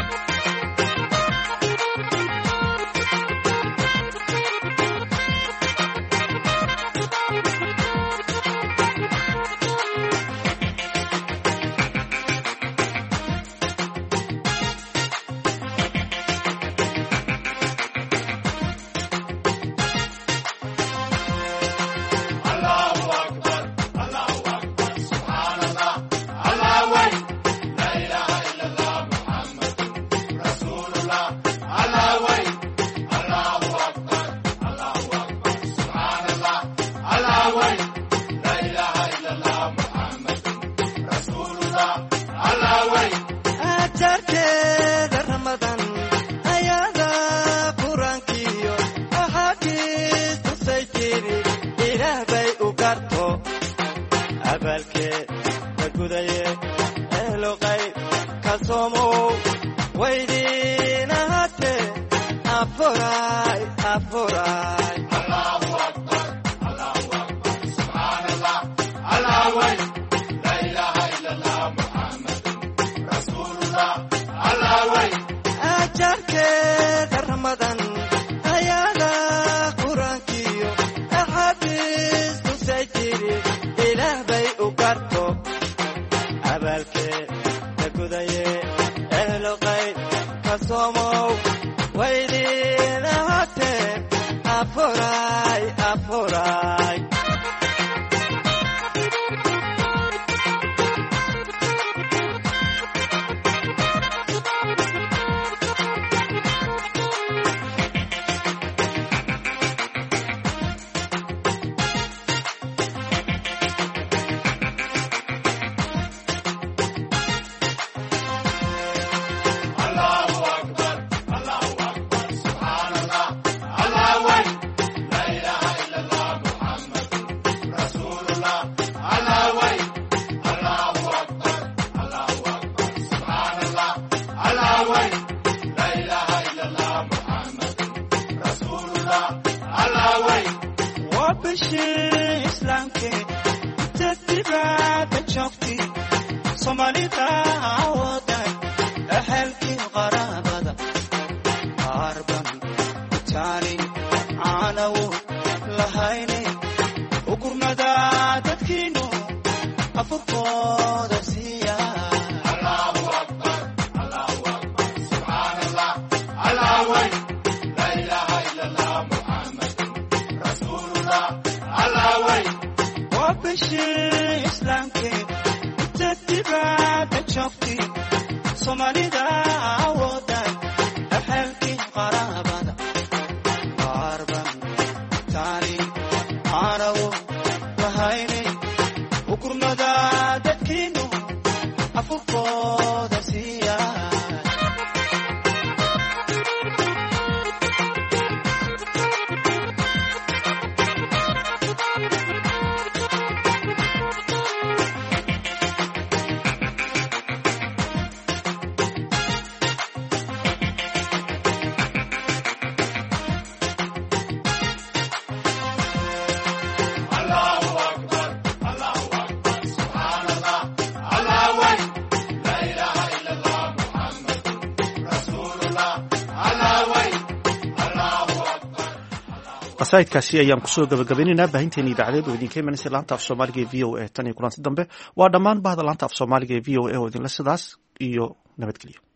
qasaidkaasi ayaan kusoo gabagabaynaynaa baahinteena idaacadeed oo idinka imanaysa laanta af soomaaliga ee v o a tan iyo kulanti dambe waa dhammaan bahda laanta af soomaaliga ee v o a oo idinle sidaas iyo nabadgelyo.